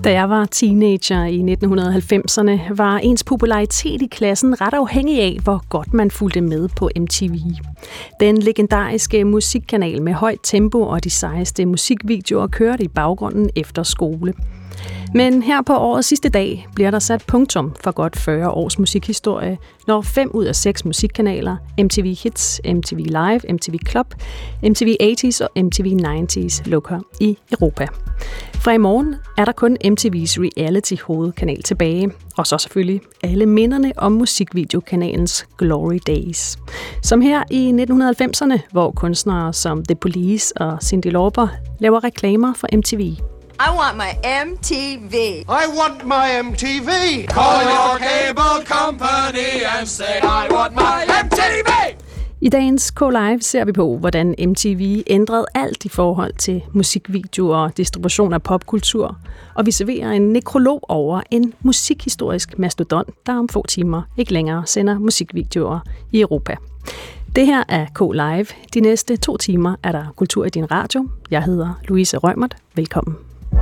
Da jeg var teenager i 1990'erne, var ens popularitet i klassen ret afhængig af, hvor godt man fulgte med på MTV. Den legendariske musikkanal med højt tempo og de sejeste musikvideoer kørte i baggrunden efter skole. Men her på årets sidste dag bliver der sat punktum for godt 40 års musikhistorie, når 5 ud af 6 musikkanaler, MTV Hits, MTV Live, MTV Club, MTV 80's og MTV 90's lukker i Europa. Fra i morgen er der kun MTV's reality-hovedkanal tilbage, og så selvfølgelig alle minderne om musikvideokanalens Glory Days. Som her i 1990'erne, hvor kunstnere som The Police og Cyndi Lauper laver reklamer for MTV. I want my MTV. I want my MTV. Call your cable company and say I want my MTV. I dagens K-Live ser vi på, hvordan MTV ændrede alt i forhold til musikvideoer og distribution af popkultur, og vi serverer en nekrolog over en musikhistorisk mastodont, der om få timer ikke længere sender musikvideoer i Europa. Det her er K-Live. De næste 2 timer er der kultur i din radio. Jeg hedder Louise Rømert. Velkommen.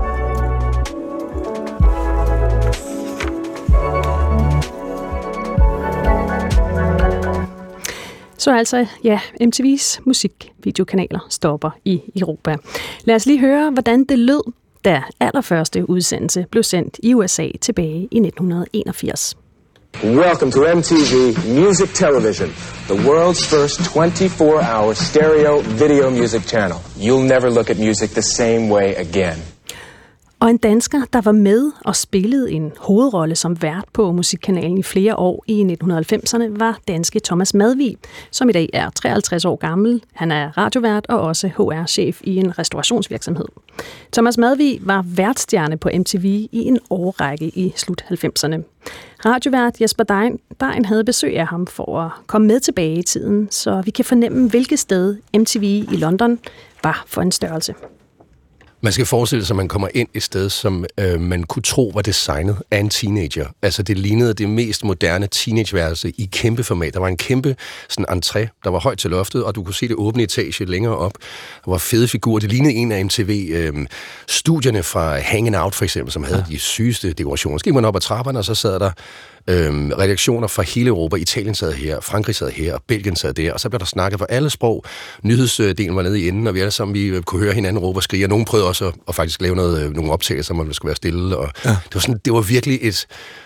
Så altså, ja, MTV's musikvideokanaler stopper i Europa. Lad os lige høre, hvordan det lød, da allerførste udsendelse blev sendt i USA tilbage i 1981. Welcome to MTV Music Television, the world's first 24-hour stereo video music channel. You'll never look at music the same way again. Og en dansker, der var med og spillede en hovedrolle som vært på musikkanalen i flere år i 1990'erne, var danske Thomas Madvig, som i dag er 53 år gammel. Han er radiovært og også HR-chef i en restaurationsvirksomhed. Thomas Madvig var værtstjerne på MTV i en årrække i slut 90'erne. Radiovært Jesper Dein havde besøg af ham for at komme med tilbage i tiden, så vi kan fornemme, hvilket sted MTV i London var for en størrelse. Man skal forestille sig, at man kommer ind et sted, som man kunne tro var designet af en teenager. Altså det lignede det mest moderne teenageværelse i kæmpe format. Der var en kæmpe sådan entré, der var højt til loftet, og du kunne se det åbne etage længere op. Der var fede figurer. Det lignede en af MTV-studierne fra Hanging Out for eksempel, som havde de sygeste dekorationer. Så gik man op ad trapperne, og så sad der redaktioner fra hele Europa. Italien sad her, Frankrig sad her, og Belgien sad der, og så blev der snakket for alle sprog. Nyhedsdelen var nede i enden, og vi alle sammen vi kunne høre hinanden råbe og skrige, og nogen prøvede også at faktisk lave nogle optagelser, hvor man skulle være stille, og det var virkelig et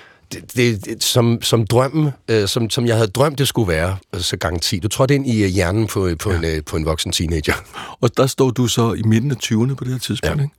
som drømmen, som jeg havde drømt, det skulle være, så gang 10. Du trådte ind i hjernen på en voksen teenager. Og der stod du så i midten af 20'erne på det her tidspunkt, ikke?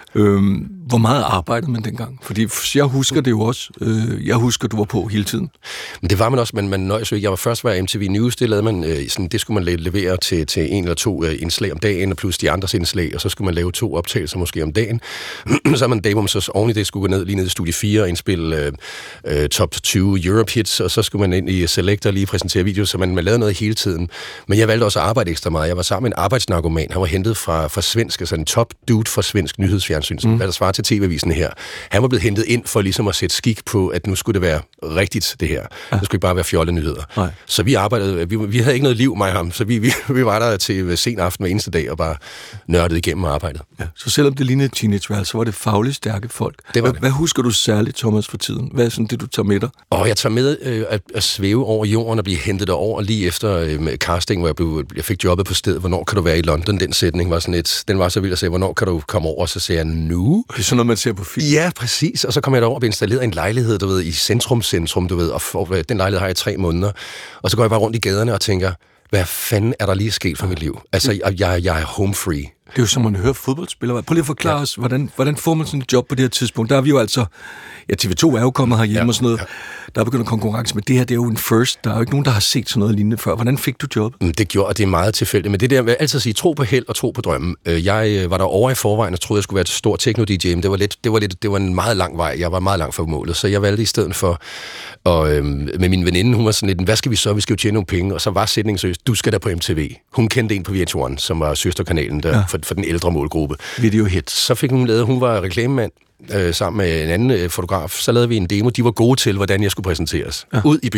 Hvor meget arbejdede man dengang? Fordi jeg husker det jo også. Jeg husker, du var på hele tiden. Men det var man også, men man nøjes jo ikke. Jeg var først var MTV News, det lavede man, sådan, det skulle man levere til 1 eller 2 indslag om dagen, og plus de andres indslag, og så skulle man lave 2 optagelser måske om dagen. Så er man en dag, hvor man så oven i det skulle gå lige ned i Studie 4 og indspille top 20 Europe hits, og så skulle man ind i Select og lige præsentere videoer, så man lavede noget hele tiden. Men jeg valgte også at arbejde ekstra meget. Jeg var sammen med en arbejdsnarkoman. Han var hentet fra svensk, altså en top dude fra svensk nyhedsfjernsyn, hvad der svarer til TV-avisen her. Han var blevet hentet ind for ligesom at sætte skik på, at nu skulle det være rigtigt, det her. Det skulle ikke bare være fjolle nyheder. Nej. Så vi arbejdede, vi havde ikke noget liv, mig og ham, så vi var der til sen aften hver eneste dag og bare nørdede igennem arbejdet. Ja. Så selvom det lignede teenageværelse, så var det fagligt stærke folk. Hvad husker du særligt, Thomas, for tiden? Hvad er sådan det, du tager med dig? Jeg tager med at svæve over jorden og blive hentet derover lige efter casting, hvor jeg fik jobbet på stedet. Hvornår kan du være i London? Den sætning var sådan den var så vild at sige, hvornår kan du komme over? Så sagde jeg, nu. Det er sådan noget, man ser på film. Ja, præcis. Og så kom jeg derover og blev installeret en lejlighed, du ved, i centrum, du ved, og den lejlighed har jeg i 3 måneder. Og så går jeg bare rundt i gaderne og tænker, hvad fanden er der lige sket for mit liv? Altså, jeg er home free. Det er jo som man hører fodboldspillere. Prøv lige at forklare os, hvordan får man sådan et job på det her tidspunkt? Der er vi jo altså, TV2 er jo kommet herhjemme og sådan noget. Der er begyndt konkurrence, men det her, det er jo en first. Der er jo ikke nogen, der har set sådan noget lignende før. Hvordan fik du job? Det gjorde, og det er meget tilfældigt. Men det der med altid at sige, tro på held og tro på drømmen. Jeg var der over i forvejen og troede, jeg skulle være et stor techno-DJ, men det var en meget lang vej. Jeg var meget langt fra målet, så jeg valgte i stedet for, og med min veninde, hun var sådan lidt, hvad skal vi så? Vi skal jo tjene nogle penge. Og så var sætningen seriøst, du skal der på MTV. Hun kendte en på VH1, som var søsterkanalen der, for den ældre målgruppe. Video hit. Så fik hun lavet, hun var reklamemand, sammen med en anden fotograf, så lavede vi en demo. De var gode til, hvordan jeg skulle præsenteres. Ud i byen.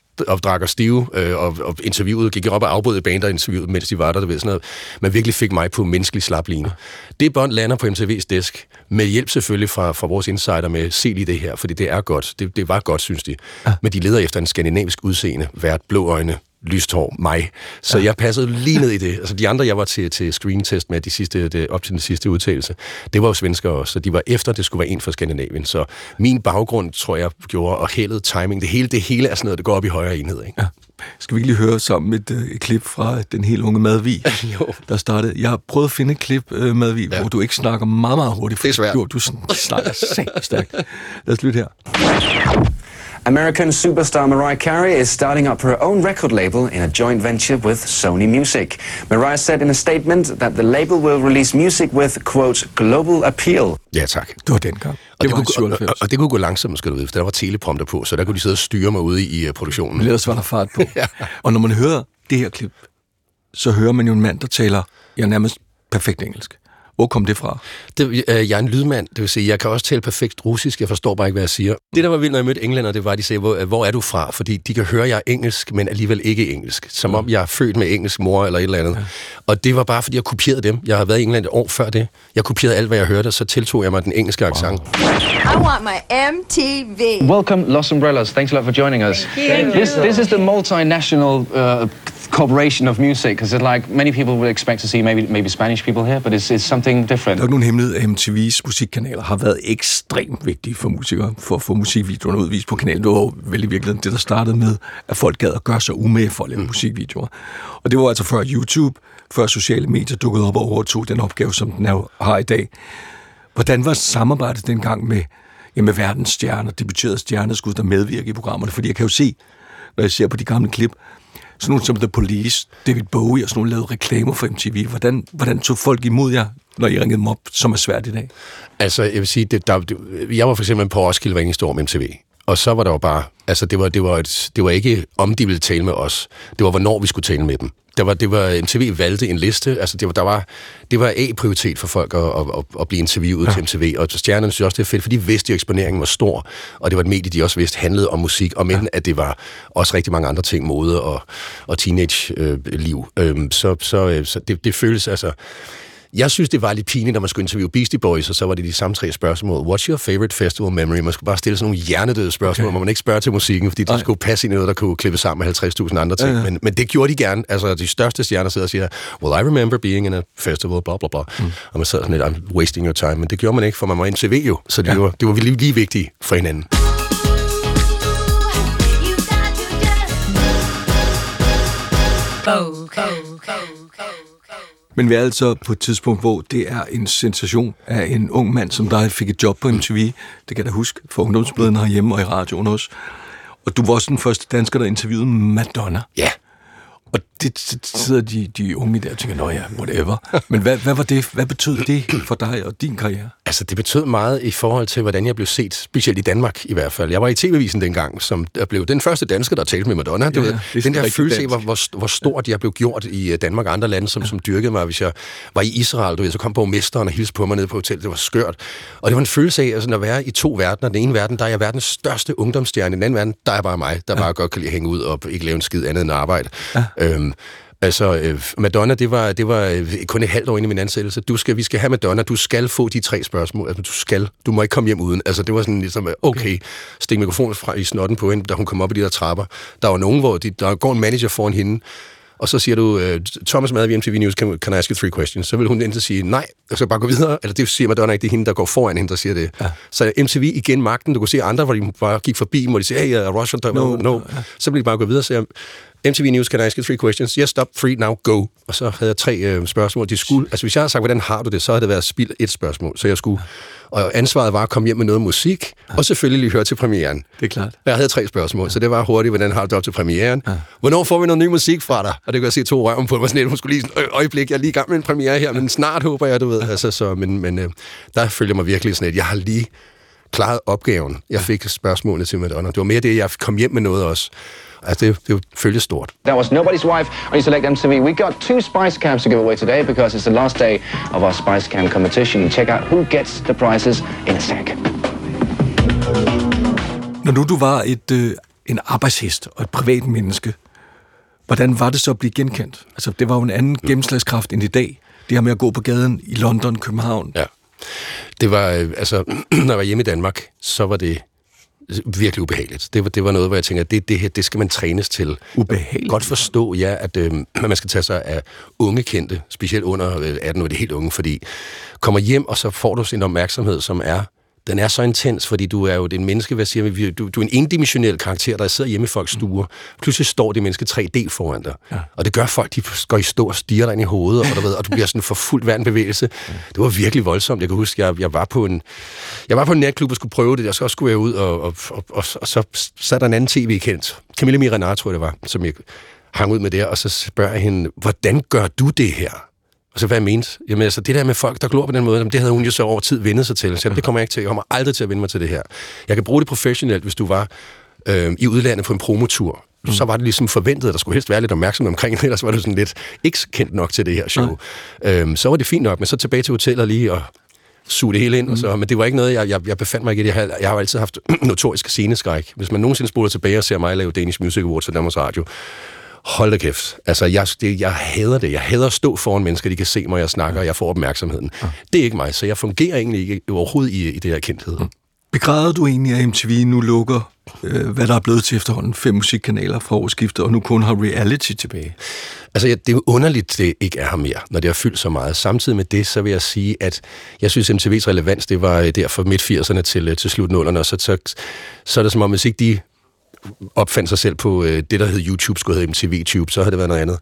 og drak os stive, og interviewet, gik op og afbrød bander interviewet, mens de var der, ved sådan noget. Man virkelig fik mig på menneskelig slapline. Det bånd lander på MTV's disk, med hjælp selvfølgelig fra vores insider med, se lige det her, fordi det er godt. Det var godt, synes de. Men de leder efter en skandinavisk udseende, vært, blå øjne, lyst hår, mig. Så jeg passede lige ned i det. Altså de andre, jeg var til screen-test med op til den sidste udtalelse, det var jo svenskere også, så de var efter, det skulle være en fra Skandinavien. Så min baggrund, tror jeg, gjorde, og heldet, timing, det hele er sådan noget, der går op i højere enhed, ikke? Ja. Skal vi ikke lige høre sammen et klip fra den helt unge Madvig, der startede? Jeg har prøvet at finde et klip, Madvig, hvor du ikke snakker meget, meget hurtigt. Det er svært. Du snakker stærkt. Lad os lytte her. American superstar Mariah Carey is starting up her own record label in a joint venture with Sony Music. Mariah said in a statement that the label will release music with, quote, global appeal. Ja, tak. Det var dengang. Og det kunne gå langsomt, skal du vide, for der var teleprompter på, så der kunne de sidde og styre mig ude i produktionen. Men ellers var der fart på. Ja. Og når man hører det her klip, så hører man jo en mand, der taler nærmest perfekt engelsk. Hvor kom det fra? Jeg er en lydmand, det vil sige, jeg kan også tale perfekt russisk, jeg forstår bare ikke, hvad jeg siger. Det, der var vildt, når jeg mødte englænder, det var, at de sagde, hvor er du fra? Fordi de kan høre, at jeg er engelsk, men alligevel ikke engelsk. Som om jeg er født med engelsk mor eller et eller andet. Ja. Og det var bare, fordi jeg kopierede dem. Jeg har været i England et år før det. Jeg kopierede alt, hvad jeg hørte, så tiltog jeg mig den engelske accent. I want my MTV. Welcome, Los Umbrellas. Thanks a lot for joining us. This is the multinational corporation of music, because like many people would expect to see maybe Spanish people here, but it's something different. Der er nogen hemmelighed, at MTV's musikkanaler har været ekstremt vigtige for musikere, for at få musikvideoerne udvist på kanalen. Det var vel i virkeligheden det, der startede med, at folk gad at gøre sig umage for at lave musikvideoer. Og det var altså før YouTube, før sociale medier dukkede op og overtog den opgave, som den har i dag. Hvordan var samarbejdet dengang med verdens stjerner, debuterede stjerneskud, der medvirker i programmerne? Fordi jeg kan jo se, når jeg ser på de gamle klip, sådan nogle som The Police, David Bowie og sådan nogle lavede reklamer for MTV. Hvordan tog folk imod jer, når I ringede dem op, som er svært i dag? Altså, jeg vil sige, jeg var for eksempel på Roskilde hver eneste år med MTV. Og så var der jo bare, altså det var ikke om de ville tale med os. Det var, hvornår vi skulle tale med dem. Det var MTV valgte en liste, altså det var A-prioritet for folk at blive interviewet til MTV, og stjernerne synes også, det er fedt, for de vidste jo, eksponeringen var stor, og det var et medie, de også vidste handlede om musik, og men at det var også rigtig mange andre ting, mode og teenage-liv. Så det føles altså... Jeg synes, det var lidt pinligt, når man skulle interviewe Beastie Boys, og så var det de samme 3 spørgsmål. What's your favorite festival memory? Man skulle bare stille sådan nogle hjernedøde spørgsmål, hvor man ikke spørger til musikken, fordi det skulle passe ind i noget, der kunne klippe sammen med 50.000 andre ting. Ja. Men det gjorde de gerne. Altså, de største stjerner sidder og siger, well, I remember being in a festival, bla bla bla. Og man sad sådan lidt, I'm wasting your time. Men det gjorde man ikke, for man var en TV jo. Så det var lige vigtige for hinanden. Men vi er altså på et tidspunkt, hvor det er en sensation af en ung mand, som der fik et job på MTV. Det kan jeg da huske, for ungdomsbladene herhjemme og i radioen også. Og du var også den første dansker, der interviewede Madonna. Ja. Og det sidder de unge der og tænker, nå ja, whatever. Men hvad var det? Hvad betød det for dig og din karriere? Altså, det betød meget i forhold til, hvordan jeg blev set, specielt i Danmark i hvert fald. Jeg var i TV-avisen dengang, som blev den første dansker, der talte med Madonna. Ja, den der følelse af, hvor stort jeg blev gjort i Danmark og andre lande, som dyrkede mig. Hvis jeg var i Israel, så kom borgmesteren og hilste på mig nede på hotellet. Det var skørt. Og det var en følelse af altså, at være i 2 verdener. Den ene verden, der er jeg verdens største ungdomsstjerne. I den anden verden, der er bare mig, der bare godt kan lide at hænge ud og ikke lave en skid andet end arbejde. Ja. Madonna, det var kun et halvt år inde i min ansættelse. Vi skal have Madonna, du skal få de 3 spørgsmål. Altså, du må ikke komme hjem uden. Altså, det var sådan ligesom, okay, stik mikrofonen fra i snotten på hende, da hun kom op i de der trapper. Der var nogen, hvor der går en manager foran hende, og så siger du, Thomas Madvig, MTV News, can I ask you 3 questions? Så vil hun enten sige nej, og så bare gå videre, eller det siger Madonna ikke, det er hende, der går foran hende, der siger det. Ja. Så MTV igen magten, du kunne se andre, hvor de bare gik forbi, hvor de siger, hey, Russian, no. Så vil de bare gå videre og sige, MTV News, can I ask you 3 questions? Yes, stop, free, now, go. Og så havde jeg 3 spørgsmål. De skulle, altså hvis jeg havde sagt, hvordan har du det, så havde det været spild 1 spørgsmål. Så jeg skulle, og ansvaret var at komme hjem med noget musik, og selvfølgelig lige høre til premieren. Det er klart. Jeg havde 3 spørgsmål, så det var hurtigt, hvordan har du det op til premieren? Hvornår får vi noget ny musik fra dig? Og det kan jeg se 2 røven på mig, sådan lidt, hun skulle lige sådan, øjeblik, jeg er lige i gang med en premiere her, men snart håber jeg, du ved. Altså, så, men der følger mig virkelig sådan et, jeg har lige klaret opgaven. Jeg fik spørgsmålene til Madonna. Det var mere det, jeg kom hjem med noget også. Altså, det føltes stort. That was Nobody's Wife on You Select MTV. We got 2 Spice Cams to give away today because it's the last day of our Spice Cam competition. Check out who gets the prizes in a sec. Når du var en arbejdshest og et privat menneske. Hvordan var det så at blive genkendt? Altså, det var jo en anden gennemslagskraft end i dag. Det her med at gå på gaden i London, København. Ja. Det var, altså, når jeg var hjemme i Danmark, så var det virkelig ubehageligt. Det var noget, hvor jeg tænker, det skal man trænes til. Ubehageligt? Godt forstå, ja, at man skal tage sig af unge kendte, specielt under 18 år, det er helt unge, fordi kommer hjem, og så får du sin opmærksomhed, som den er så intens, fordi du er jo en menneske, hvad siger vi, du er en endimensionel karakter, der sidder hjemme i folks stuer. Pludselig står det menneske 3D foran dig. Ja. Og det gør folk, de går i stå og stiger dig ind i hovedet, og du bliver sådan for fuldt hver en bevægelse. Det var virkelig voldsomt. Jeg kan huske, jeg var på en natklub og skulle prøve det, og så skulle jeg ud, og så sad der en anden tv-kendt. Camilla Mirenar, tror jeg det var, som jeg hang ud med der, og så spørger jeg hende, hvordan gør du det her? Og så hvad jeg mente? Jamen altså, det der med folk, der glor på den måde, det havde hun jo så over tid vendet sig til. Så det kommer jeg ikke til. Jeg kommer aldrig til at vende mig til det her. Jeg kan bruge det professionelt, hvis du var i udlandet på en promotur. Så var det ligesom forventet, at der skulle helst være lidt opmærksomhed omkring det, ellers var det sådan lidt ikke kendt nok til det her show. Så var det fint nok, men så tilbage til hotellet lige og suge det hele ind. Og så, men det var ikke noget, jeg befandt mig ikke i. Jeg har jo altid haft notorisk sceneskræk. Hvis man nogensinde spoler tilbage og ser mig lave Danish Music Awards for Danmarks Radio, hold da kæft. Altså, jeg hader det. Jeg hader at stå foran mennesker, de kan se mig, jeg snakker, og jeg får opmærksomheden. Det er ikke mig, så jeg fungerer egentlig ikke overhovedet i det her kendthed. Begræder du egentlig, at MTV nu lukker, hvad der er blevet til efterhånden 5 musikkanaler fra årsskiftet, og nu kun har reality tilbage? Altså, det er jo underligt, det ikke er her mere, når det har fyldt så meget. Samtidig med det, så vil jeg sige, at jeg synes, MTV's relevans, det var der fra midt-80'erne til slut-nullerne, og så er det som om, hvis ikke de opfandt sig selv på det, der hed YouTube, skulle hedde MTV-Tube, så har det været noget andet.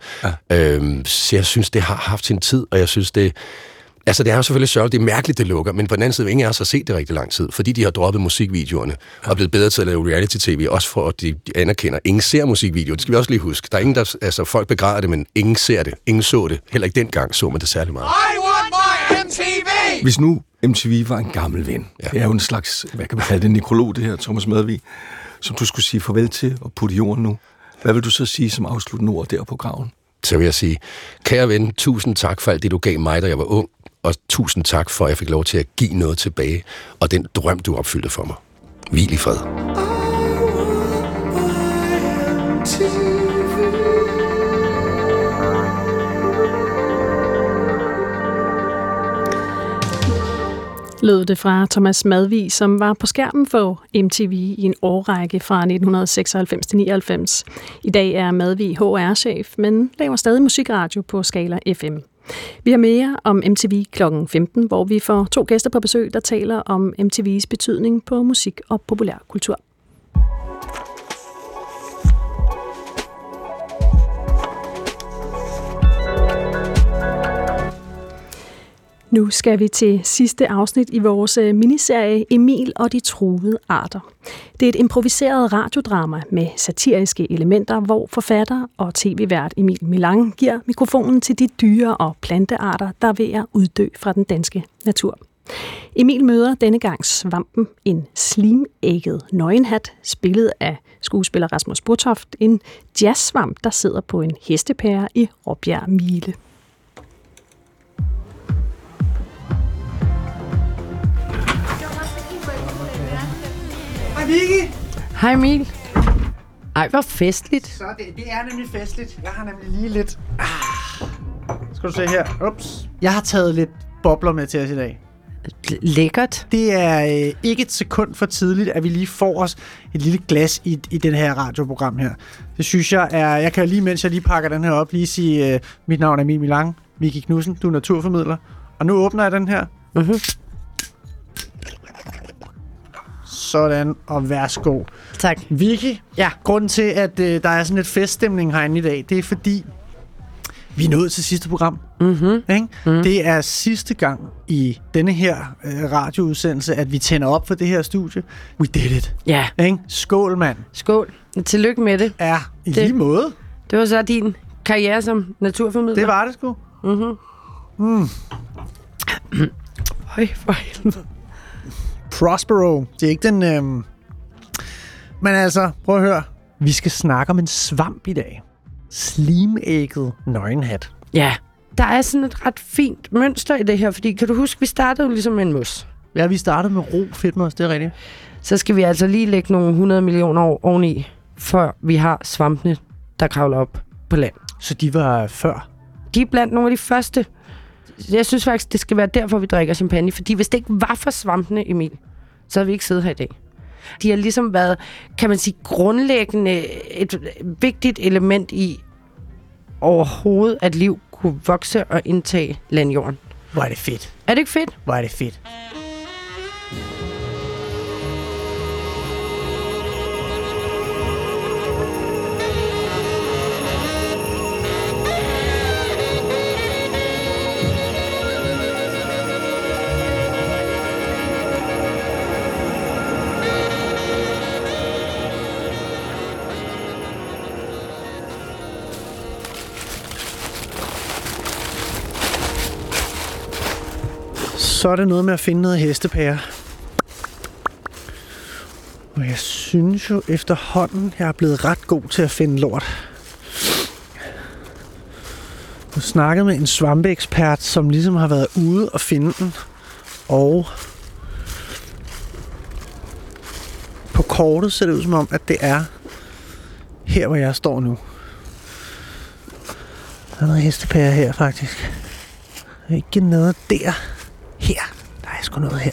Ja. Så jeg synes, det har haft sin tid, og jeg synes, det er jo selvfølgelig sørgeligt, det er mærkeligt, det lukker, men på den anden side, ingen af os har set det rigtig lang tid, fordi de har droppet musikvideoerne og er blevet bedre til at lave reality-tv, også for at de anerkender. Ingen ser musikvideoer, det skal vi også lige huske. Der er ingen, der, folk begræder det, men ingen ser det. Ingen så det. Heller ikke dengang så man det særlig meget. I want my MTV! Hvis nu MTV var en gammel ven, det er jo en slags, hvad kan man kalde det, nekrolog, det her, Thomas Madvig, som du skulle sige farvel til og putte i jorden nu. Hvad vil du så sige som afsluttende ord der på graven? Så vil jeg sige, kære ven, tusind tak for alt det, du gav mig, da jeg var ung, og tusind tak for, at jeg fik lov til at give noget tilbage, og den drøm, du opfyldte for mig. Hvil i fred. Lød det fra Thomas Madvig, som var på skærmen for MTV i en årrække fra 1996 til 99. I dag er Madvig HR-chef, men laver stadig musikradio på Skala FM. Vi har mere om MTV kl. 15, hvor vi får 2 gæster på besøg, der taler om MTV's betydning på musik og populærkultur. Nu skal vi til sidste afsnit i vores miniserie Emil og de truede arter. Det er et improviseret radiodrama med satiriske elementer, hvor forfatter og tv-vært Emil Milang giver mikrofonen til de dyre- og plantearter, der er ved at uddø fra den danske natur. Emil møder denne gang svampen, en slimægget nøgenhat, spillet af skuespiller Rasmus Botoft, en jazzsvamp, der sidder på en hestepære i Råbjerg Mile. Hej Vicky! Hej Emil. Ej, hvor festligt. Så det er nemlig festligt. Jeg har nemlig lige lidt... Skal du se her? Ups. Jeg har taget lidt bobler med til os i dag. Lækkert. Det er ikke et sekund for tidligt, at vi lige får os et lille glas i den her radioprogram her. Det synes jeg er... Jeg kan lige, mens jeg lige pakker den her op, lige sige, mit navn er Emil Milang, Vicky Knudsen, du er naturformidler. Og nu åbner jeg den her. Mhm. Sådan, og værsgo. Tak. Vicky, ja. Grunden til, at der er sådan lidt feststemning herinde i dag, det er fordi, vi er nået til sidste program. Mm-hmm. Det er sidste gang i denne her radioudsendelse, at vi tænder op for det her studie. We did it. Ja. Skål, mand. Skål. Tillykke med det. Ja, i lige måde. Det var så din karriere som naturformidler. Det var det sgu. Høj, for helvede. Prospero. Det er ikke den... Men altså, prøv at høre. Vi skal snakke om en svamp i dag. Slimægget nøgenhat. Ja, der er sådan et ret fint mønster i det her, fordi kan du huske, vi startede jo ligesom med en mus. Ja, vi startede med ro fedtmos, det er rigtigt. Så skal vi altså lige lægge nogle 100 millioner år oveni, før vi har svampene, der kravler op på land. Så de var før? De er blandt nogle af de første. Jeg synes faktisk, det skal være derfor, vi drikker champagne. Fordi hvis det ikke var for svampene, Emil, så havde vi ikke siddet her i dag. De har ligesom været, kan man sige, grundlæggende et vigtigt element i overhovedet, at liv kunne vokse og indtage landjorden. Hvor er det fedt. Er det ikke fedt? Hvor er det fedt. Så er det noget med at finde noget hestepære. Og jeg synes jo efterhånden, jeg er blevet ret god til at finde lort. Jeg snakkede med en svampeekspert, som ligesom har været ude og finde den. Og på kortet ser det ud som om, at det er her, hvor jeg står nu. Der er noget hestepære her, faktisk. Der er ikke noget der. Her. Der er sgu noget her.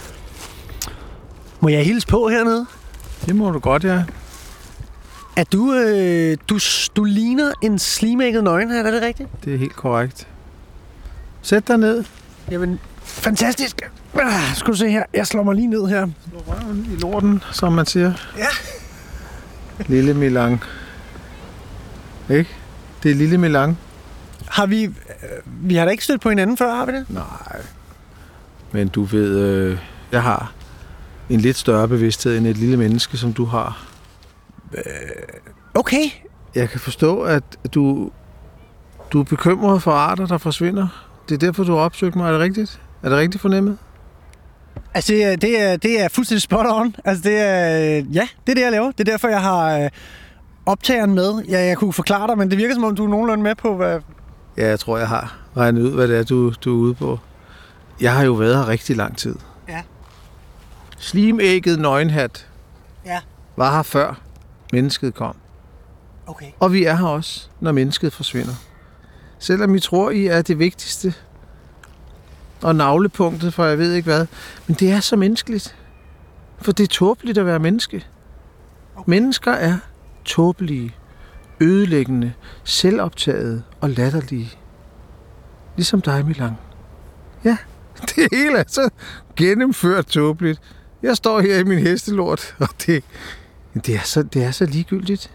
Må jeg hilse på hernede? Det må du godt, ja. Er du ligner en slimakket nøgenhat, er det rigtigt? Det er helt korrekt. Sæt dig ned. Jamen, fantastisk. Skal du se her. Jeg slår mig lige ned her. Slå røven i lorten, som man siger. Ja. Lille Milan. Ikke? Det er Lille Milan. Har vi har da ikke stødt på hinanden før, har vi det? Nej. Men du ved, jeg har en lidt større bevidsthed end et lille menneske, som du har. Okay. Jeg kan forstå, at du er bekymret for arter, der forsvinder. Det er derfor, du har opsøgt mig. Er det rigtigt? Er det rigtigt fornemmet? Altså, det er fuldstændig spot on. Altså, det er det, jeg laver. Det er derfor, jeg har optageren med. Jeg kunne forklare dig, men det virker, som om du er nogenlunde med på, hvad... Ja, jeg tror, jeg har regnet ud, hvad det er, du er ude på. Jeg har jo været her rigtig lang tid. Ja. Slimägget nøgenhat var her før mennesket kom. Okay. Og vi er her også, når mennesket forsvinder. Selvom vi tror, I er det vigtigste og navlepunktet for jeg ved ikke hvad. Men det er så menneskeligt. For det er tåbeligt at være menneske. Okay. Mennesker er tåbelige, ødelæggende, selvoptagede og latterlige. Ligesom dig, Milan. Ja, det hele er så gennemført tåbeligt. Jeg står her i min hestelort, og det er så ligegyldigt.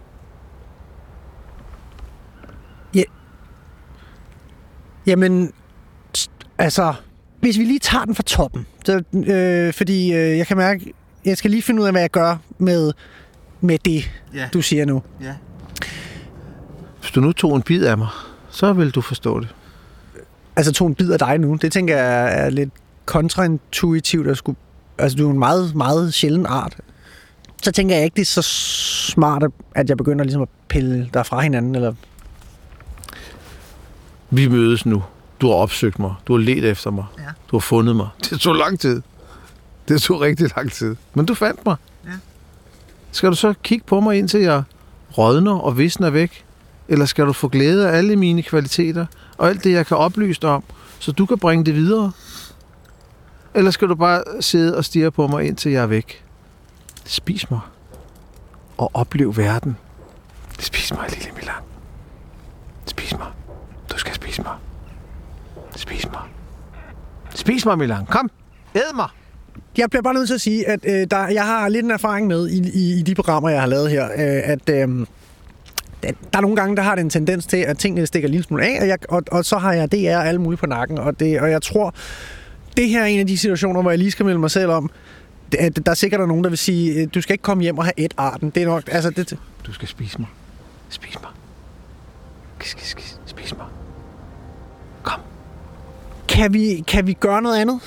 Ja. Jamen, altså, hvis vi lige tager den fra toppen, så, fordi jeg kan mærke, jeg skal lige finde ud af, hvad jeg gør med det, du siger nu. Ja. Hvis du nu tog en bid af mig, så vil du forstå det. Altså tog en bid af dig nu, det tænker jeg er lidt kontraintuitivt at skulle... Altså du er en meget, meget sjælden art. Så tænker jeg ikke, det er så smart, at jeg begynder ligesom at pille dig fra hinanden, eller... Vi mødes nu. Du har opsøgt mig. Du har ledt efter mig. Ja. Du har fundet mig. Det tog lang tid. Det tog rigtig lang tid. Men du fandt mig. Ja. Skal du så kigge på mig, indtil jeg rådner og visner væk? Eller skal du få glæde af alle mine kvaliteter og alt det, jeg kan oplyse dig om, så du kan bringe det videre? Eller skal du bare sidde og stirre på mig, indtil jeg er væk? Spis mig. Og oplev verden. Spis mig, lille Milan. Spis mig. Du skal spise mig. Spis mig. Spis mig, Milan. Kom. Æd mig. Jeg bliver bare nødt til at sige, at jeg har lidt en erfaring med i de programmer, jeg har lavet her, at der er nogle gange, der har det en tendens til, at tingene stikker en lille smule af, og så har jeg DR alle muligt på nakken, og jeg tror, det her er en af de situationer, hvor jeg lige skal melde mig selv om, der er sikkert nogen, der vil sige, du skal ikke komme hjem og have et arten. Det er nok, altså det... Du skal spise mig. Spis mig. Spis mig. Kom. Kan vi gøre noget andet?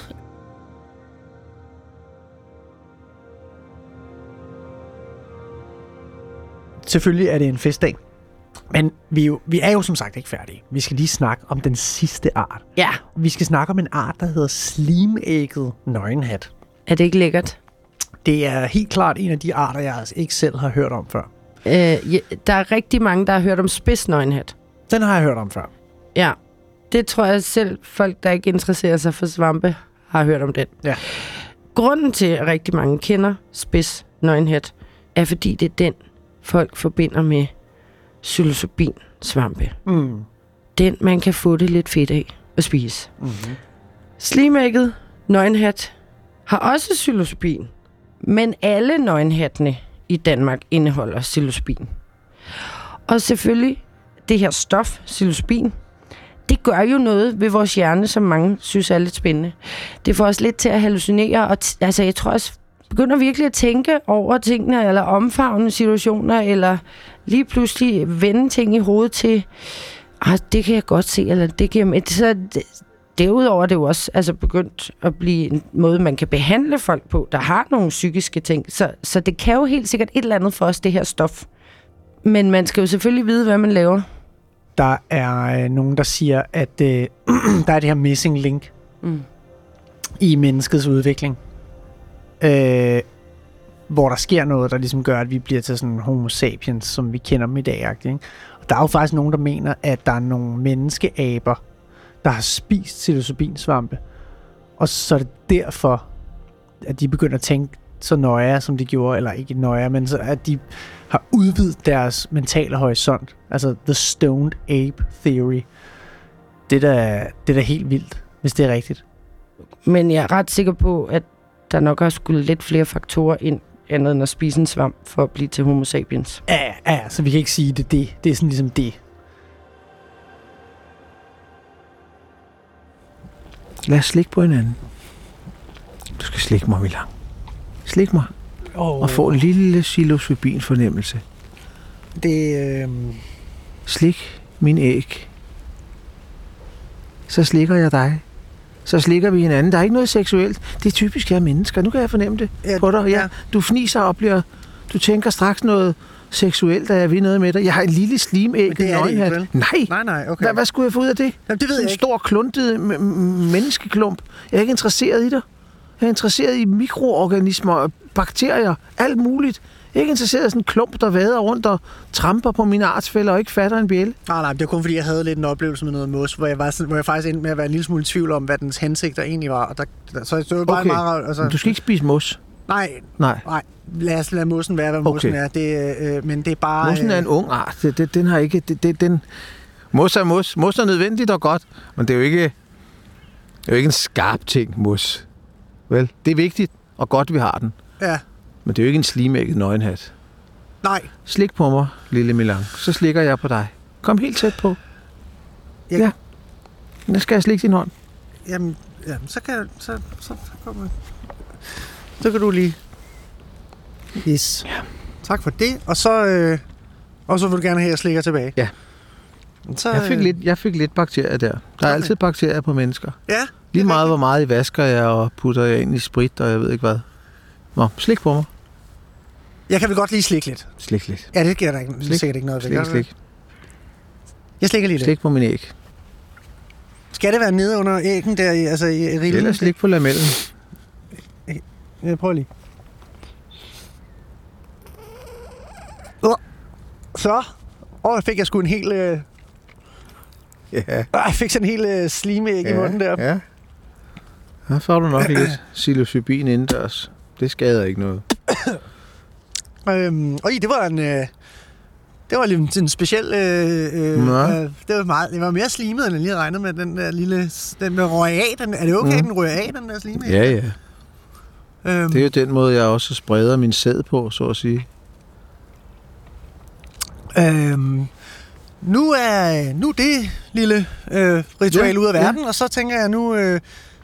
Selvfølgelig er det en festdag. Men vi er jo som sagt ikke færdige. Vi skal lige snakke om den sidste art. Ja. Vi skal snakke om en art, der hedder slimägget nøgenhat. Er det ikke lækkert? Det er helt klart en af de arter, jeg altså ikke selv har hørt om før. Der er rigtig mange, der har hørt om spidsnøgenhat. Den har jeg hørt om før. Ja, det tror jeg selv, folk, der ikke interesserer sig for svampe, har hørt om den. Ja. Grunden til, at rigtig mange kender spidsnøgenhat, er fordi det er den, folk forbinder med psilocybin-svampe. Mm. Den, man kan få det lidt fedt af at spise. Mm-hmm. Slimægget nøgenhat har også psilocybin, men alle nøgenhattene i Danmark indeholder psilocybin. Og selvfølgelig, det her stof, psilocybin, det gør jo noget ved vores hjerne, som mange synes er lidt spændende. Det får os lidt til at hallucinere, og altså, jeg tror også, begynder virkelig at tænke over tingene, eller omfavne situationer, eller lige pludselig vende ting i hovedet til, det kan jeg godt se, eller det kan jeg... Så derudover er det jo også altså begyndt at blive en måde, man kan behandle folk på, der har nogle psykiske ting. Så det kan jo helt sikkert et eller andet for os, det her stof. Men man skal jo selvfølgelig vide, hvad man laver. Der er nogen, der siger, at der er det her missing link i menneskets udvikling. Hvor der sker noget, der ligesom gør, at vi bliver til sådan homo sapiens, som vi kender dem i dag. Ikke? Og der er jo faktisk nogen, der mener, at der er nogle menneskeaber, der har spist psilocybinsvampe. Og så er det derfor, at de begynder at tænke så nøje, som de gjorde, eller ikke nøje, men så at de har udvidet deres mentale horisont. Altså the stoned ape theory. Det er da helt vildt, hvis det er rigtigt. Men jeg er ret sikker på, at der nok også skulle lidt flere faktorer ind, andet end at spise en svamp for at blive til homo sapiens. Ja, så vi kan ikke sige det. Det er sådan ligesom det. Lad os slikke på hinanden. Du skal slikke mig, Milan. Slik mig. Og få en lille psilocybin-fornemmelse. Slik min æg. Så slikker jeg dig. Så slikker vi hinanden. Der er ikke noget seksuelt. Det er typisk jer mennesker. Nu kan jeg fornemme det på dig. Ja. Du fniser og bliver... Du tænker straks noget seksuelt, da jeg vil noget med dig. Jeg har en lille slimæg. Men det er det ikke, vel? Nej, okay. Hvad skulle jeg få ud af det? Jamen, det ved jeg ikke. En stor kluntet menneskeklump. Jeg er ikke interesseret i dig. Jeg er interesseret i mikroorganismer, bakterier, alt muligt. Jeg er ikke interesseret i sådan en klump, der vader rundt og tramper på mine artsfælder og ikke fatter en bjælle. Nej, det var kun fordi, jeg havde lidt en oplevelse med noget mos, hvor jeg faktisk endte med at være en lille smule i tvivl om, hvad dens hensigter egentlig var. Og så det var bare meget... Altså, du skal ikke spise mos? Nej. Lad os lade mosen være, hvad mosen er. Men det er bare... Mosen er en ung art. Den har ikke... Mos er mos. Mos er nødvendigt og godt, men det er jo ikke en skarp ting, mos. Vel, det er vigtigt og godt, vi har den. Ja. Men det er jo ikke en slimægget nøgenhat. Nej. Slik på mig, lille Milan. Så slikker jeg på dig. Kom helt tæt på. Ja. Nu skal jeg slikke din hånd. Jamen så kan jeg... Så kan du lige... Yes. Ja. Tak for det. Og så vil du gerne have, at jeg slikker tilbage. Ja. Så, jeg fik lidt bakterier der. Der er altid bakterier på mennesker. Ja. Lige meget, hvor meget I vasker jeg og putter jeg ind i sprit, og jeg ved ikke hvad. Nå, slik på mig. Jeg kan vel godt lige slikke lidt. Slik lidt. Ja, det giver der ikke, sikkert ikke noget. Slik. Jeg slikker lige lidt. Slik på min æg. Skal det være nede under æggen der, altså i rillen? Eller slik på lamellen. Jeg prøver lige. Så. Fik jeg sgu en hel... Jeg fik sådan en hel slimæg i munden der. Ja. Så får du nok lidt psilocybin indendørs. Det skader ikke noget. Det var en... Det var lidt en speciel... det var mere slimet, end jeg lige regnede med. Den der lille... Den røg af. Er det okay, den røg af, den der slimæg? Ja. Det er jo den måde, jeg også spreder min sæd på, så at sige. Nu er det lille ritual ud af verden, og så tænker jeg nu... det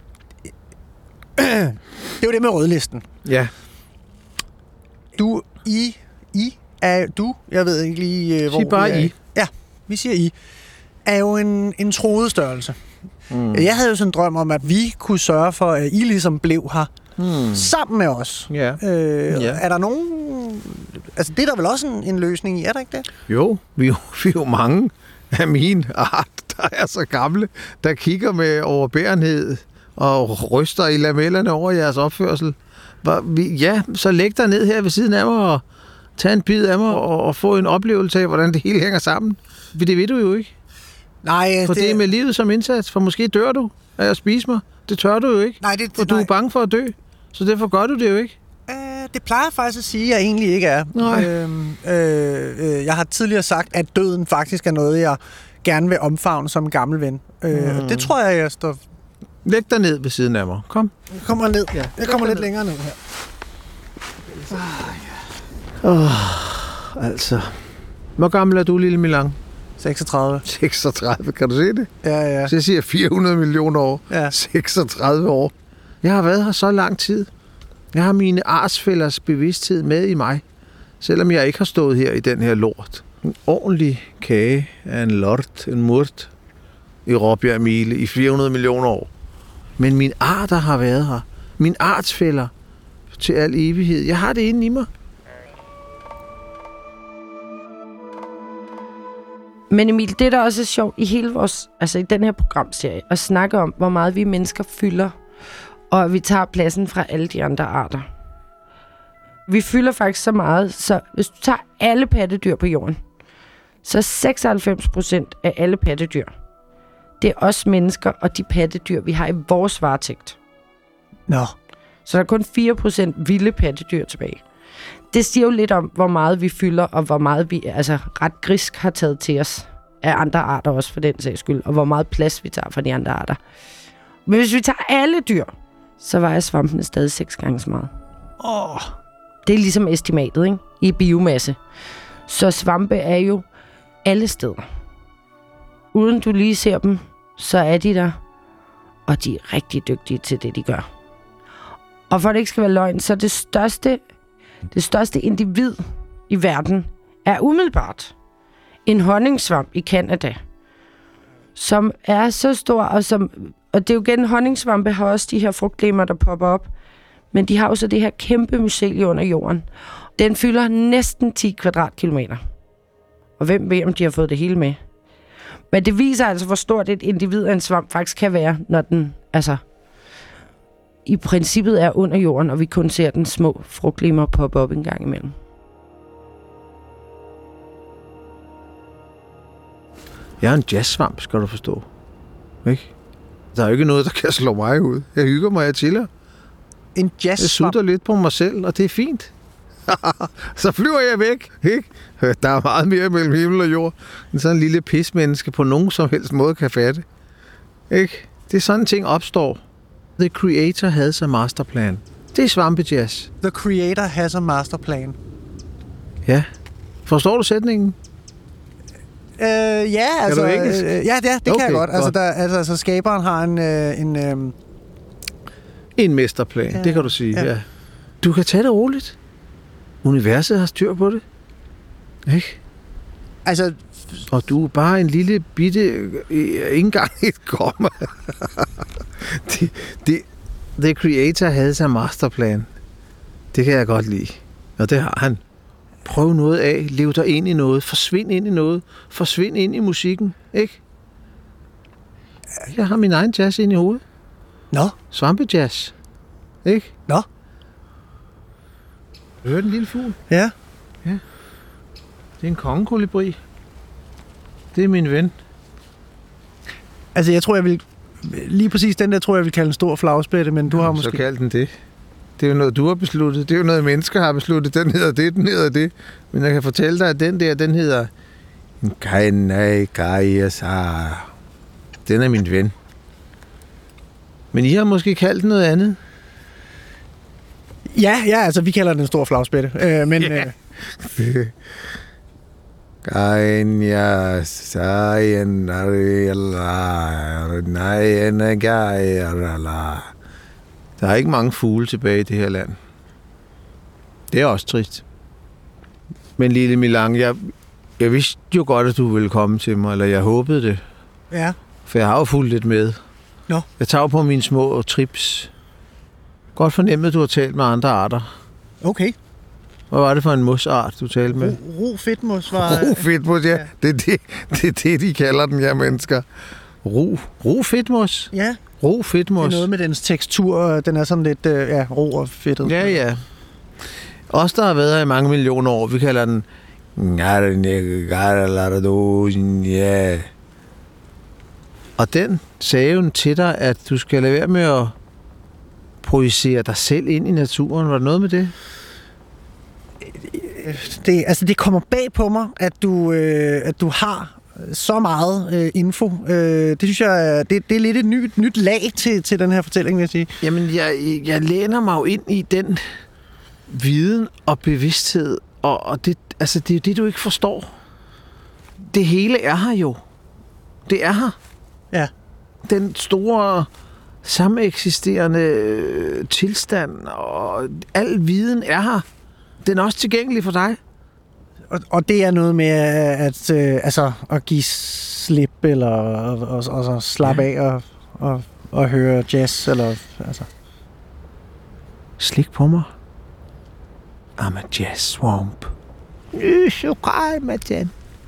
er jo det med rødlisten. Ja. Jeg ved ikke lige, hvor... Sig bare I. Ja, vi siger I. Er jo en troet størrelse. Jeg havde jo sådan en drøm om, at vi kunne sørge for, at I ligesom blev her sammen med os. Ja. Er der nogen... Altså, det er der vel også en løsning i, er der ikke det? Jo, vi er jo mange af min art, der er så gamle, der kigger med overbærenhed og ryster i lamellerne over jeres opførsel. Så læg dig ned her ved siden af mig tage en bid af mig og få en oplevelse af, hvordan det hele hænger sammen. For det ved du jo ikke. Nej, for det er med livet som indsats, for måske dør du af at spise mig. Det tør du jo ikke. Nej, og du er bange for at dø, så derfor gør du det jo ikke. Det plejer jeg faktisk at sige, at jeg egentlig ikke er. Jeg har tidligere sagt, at døden faktisk er noget, jeg gerne vil omfavne som en gammel ven. Det tror jeg står... Læg dig ned ved siden af mig. Kom. Jeg kommer ned. Ja. Jeg kommer lidt længere ned her. Altså. Hvor gammel er du, lille Milan? 36. 36, kan du se det? Ja. Så jeg siger 400 millioner år. Ja. 36 år. Jeg har været her så lang tid. Jeg har mine artsfællers bevidsthed med i mig, selvom jeg ikke har stået her i den her lort. En ordentlig kage af en lort, en murt i Råbjerg Mile i 400 millioner år. Men mine arter har været her. Mine artsfæller til al evighed. Jeg har det inde i mig. Men Emil, det der også er sjovt i hele vores, altså i den her programserie, at snakke om, hvor meget vi mennesker fylder, og at vi tager pladsen fra alle de andre arter. Vi fylder faktisk så meget, så hvis du tager alle pattedyr på jorden, så 96% af alle pattedyr, det er os mennesker og de pattedyr, vi har i vores varetægt. Nå. Så der er kun 4% vilde pattedyr tilbage. Det siger jo lidt om, hvor meget vi fylder, og hvor meget vi altså ret grisk har taget til os af andre arter også for den sags skyld, og hvor meget plads vi tager fra de andre arter. Men hvis vi tager alle dyr, så vejer svampene stadig 6 gange så meget. Det er ligesom estimatet, ikke? I biomasse. Så svampe er jo alle steder. Uden du lige ser dem, så er de der, og de er rigtig dygtige til det, de gør. Og for at det ikke skal være løgn, så det største individ i verden er umiddelbart en honningsvamp i Canada, som er så stor, og det er jo igen, honningsvampe har også de her frugtlemmer, der popper op, men de har jo så det her kæmpe mycelie under jorden. Den fylder næsten 10 kvadratkilometer. Og hvem ved, om de har fået det hele med. Men det viser altså, hvor stort et individ af en svamp faktisk kan være, når den altså i princippet er under jorden, og vi kun ser den små frugtlemmer poppe op en gang imellem. Jeg er en jazzsvamp, skal du forstå. Ikke? Der er jo ikke noget, der kan slå mig ud. Jeg hygger mig, jeg chiller. En jazzsvamp? Jeg sutter lidt på mig selv, og det er fint. Så flyver jeg væk, ikke? Der er meget mere mellem himmel og jord, end sådan en lille pismenneske på nogen som helst måde kan fatte. Ikke? Det er sådan, ting opstår. The creator has a masterplan. Det er svampejazz. The creator has a masterplan. Ja. Forstår du sætningen? Ja, altså... det okay, kan jeg godt. Altså, skaberen har en mesterplan, det kan du sige, ja. Du kan tage det roligt. Universet har styr på det. Ikke? Altså... Og du er bare en lille bitte... Ikke engang et komma. The creator has a masterplan. Det kan jeg godt lide. Og det har han. Prøv noget af. Lev dig ind i noget. Forsvind ind i noget. Forsvind ind i musikken. Ikke? Jeg har min egen jazz ind i hovedet. Nå. Svampejazz. Ikke? Nå. Hører den lille fugl? Ja. Ja. Det er en kongekolibri. Det er min ven. Altså, jeg tror, jeg vil... Lige præcis den der, tror jeg vil kalde en stor flagspætte, men du har måske... Så kald den det. Det er jo noget, du har besluttet. Det er jo noget, mennesker har besluttet. Den hedder det, den hedder det. Men jeg kan fortælle dig, at den der, den hedder... Den er min ven. Men I har måske kaldt den noget andet? Ja, altså, vi kalder den en stor flagspætte. Men... Der er ikke mange fugle tilbage i det her land. Det er også trist. Men lille Milan, jeg vidste jo godt, at du ville komme til mig, eller jeg håbede det. Ja. For jeg har jo fulgt lidt med. Nå. Jeg tager på mine små trips. Godt fornemmet, at du har talt med andre arter. Okay. Hvad var det for en musart, du talte med? Ro-fedtmus var... Ro-fedtmus, ja. Det er det, de kalder den, ja, mennesker. Ro-fedtmus? Ja. Ro-fedtmus. Det er noget med dens tekstur, den er sådan lidt ro og fedtet. Ja. Os, der har været her i mange millioner år, vi kalder den... Ja. Og den sagde jo til dig, at du skal lade være med at projicere dig selv ind i naturen. Var der noget med det? Det kommer bag på mig, at du har så meget info. Det synes jeg, det er lidt et nyt lag til den her fortælling, vil jeg sige. Jamen, jeg læner mig jo ind i den viden og bevidsthed, og det er jo det, du ikke forstår. Det hele er her jo. Det er her. Ja. Den store sameksisterende tilstand, og al viden er her. Den er også tilgængelig for dig. Og det er noget med at give slip, eller og slappe af og høre jazz, eller altså. Slik på mig. I'm a jazz swamp. Så grej, Martin.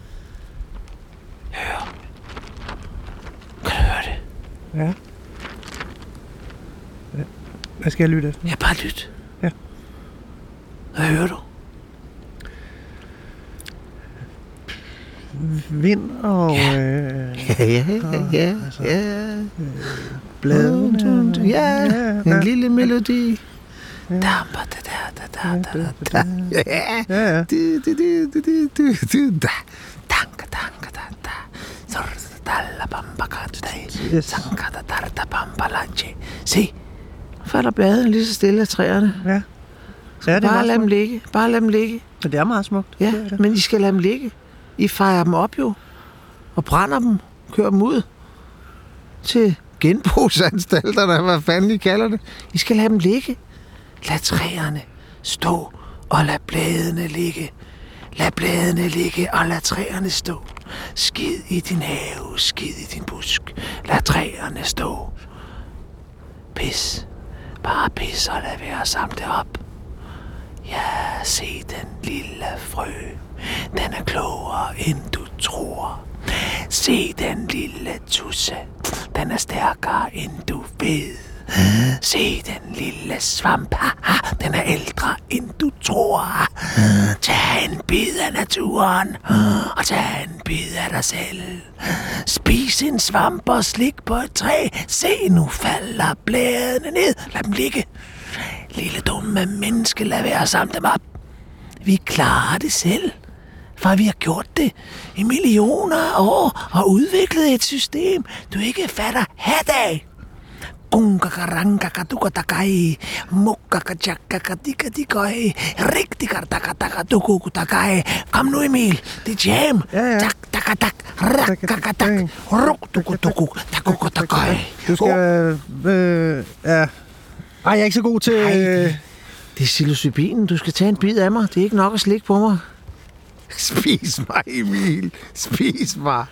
Hør. Kan du høre det? Ja. Hvad skal jeg lytte efter? Ja, bare lyt. Ja. Hvad hører du? Vind og... Ja. Bladene. Ja, en lille melodi. Se, falder bladene lige så stille af træerne. Ja. Bare lad dem ligge. Bare lad dem ligge. Men det er meget smukt. Ja, men I skal lade dem ligge. I fejrer dem op jo. Og brænder dem. Kører dem ud. Til genbrugsanstalterne, hvad fanden I kalder det. I skal lade dem ligge. Lad træerne stå, og lad bladene ligge. Lad bladene ligge, og lad træerne stå. Skid i din have, skid i din busk. Lad træerne stå. Pis. Bare pis, og lad være at samle det op. Ja, se den lille frø. Den er klogere, end du tror. Se den lille tusse. Den er stærkere, end du ved. Se den lille svamp. Den er ældre, end du tror. Tag en bid af naturen, og tag en bid af dig selv. Spis en svamp og slik på et træ. Se, nu falder bladene ned. Lad dem ligge. Lille dumme menneske, lad være at samle dem op. Vi klarer det selv, for vi har gjort det i millioner af år og udviklet et system, du ikke fatter hat af. Kom nu, Emil. Det er jam. Ja. Du skal... ja. Ej, jeg er ikke så god til... Det er psilocybinen. Du skal tage en bid af mig. Det er ikke nok at slikke på mig. Spis mig, Emil. Spis mig.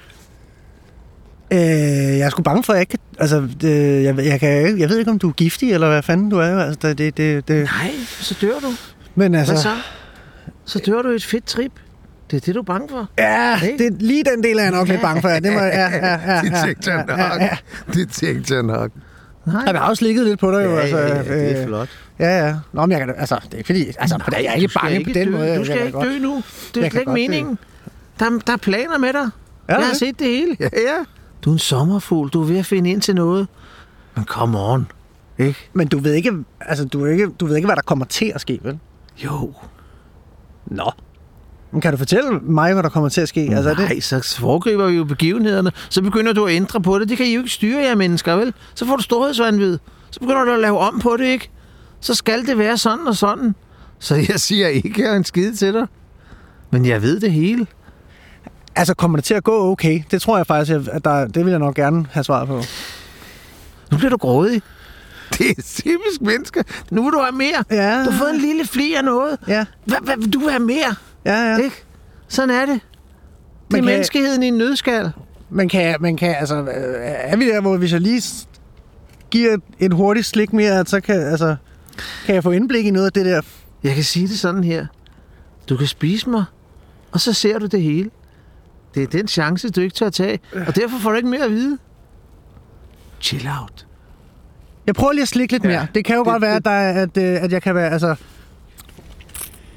Jeg er sgu bange for, at jeg ikke... Altså, jeg ved ikke, om du er giftig, eller hvad fanden du er. Altså, det... Nej, så dør du. Men altså... Hvad så? Så dør du i et fedt trip. Det er det, du er bange for. Ja, lige den del er jeg nok lidt bange for. Det må, Det tænkte jeg nok. Det tænkte jeg nok. Nej. Jeg har også ligget lidt på dig, jo. Ja, altså, det er flot. Ja. Nå, men jeg kan... Altså, det er ikke fordi... Altså, nej, jeg er ikke bange på den måde. Du skal ikke dø nu. Det er slet ikke meningen. Der er planer med dig. Ja, jeg har set det hele. Ja. Du er en sommerfugl. Du er ved at finde ind til noget. Men come on. Ikke? Men du ved ikke... Altså, du ved ikke, hvad der kommer til at ske, vel? Jo. Nå. Men kan du fortælle mig, hvad der kommer til at ske? Altså, nej, så foregriber vi jo begivenhederne. Så begynder du at ændre på det. Det kan I jo ikke styre jer mennesker, vel? Så får du storhedsvanvid. Så begynder du at lave om på det, ikke? Så skal det være sådan og sådan. Så jeg siger ikke en skid til dig. Men jeg ved det hele. Altså, kommer det til at gå okay? Det tror jeg faktisk, det vil jeg nok gerne have svaret på. Nu bliver du grådig. Det er typisk menneske. Nu vil du have mere. Ja. Du har fået en lille fli af noget. Ja. Du vil have mere. Ja. Ikke? Sådan er det. Det er menneskeheden i en nødskal. Man kan, altså, er vi der, hvor hvis jeg lige giver et hurtigt slik mere, at så kan jeg få indblik i noget af det der? Jeg kan sige det sådan her. Du kan spise mig, og så ser du det hele. Det er den chance, du ikke tør at tage, og derfor får du ikke mere at vide. Chill out. Jeg prøver lige at slikke lidt mere. Det kan jo godt være, at jeg kan være, altså...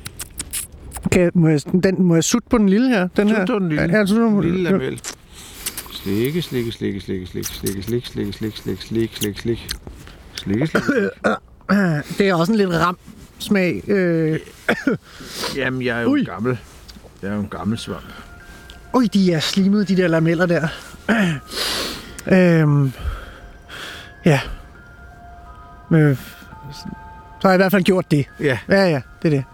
Må jeg sutte på den lille her? Den her? Sut på den lille. Ja, lille lamel. Slikke. Det er også en lidt ram smag. Jamen, jeg er jo gammel. Jeg er jo en gammel svamp. De er slimede, de der lameller der. Ja. Men, så har jeg i hvert fald gjort det. Ja. Ja, det er det.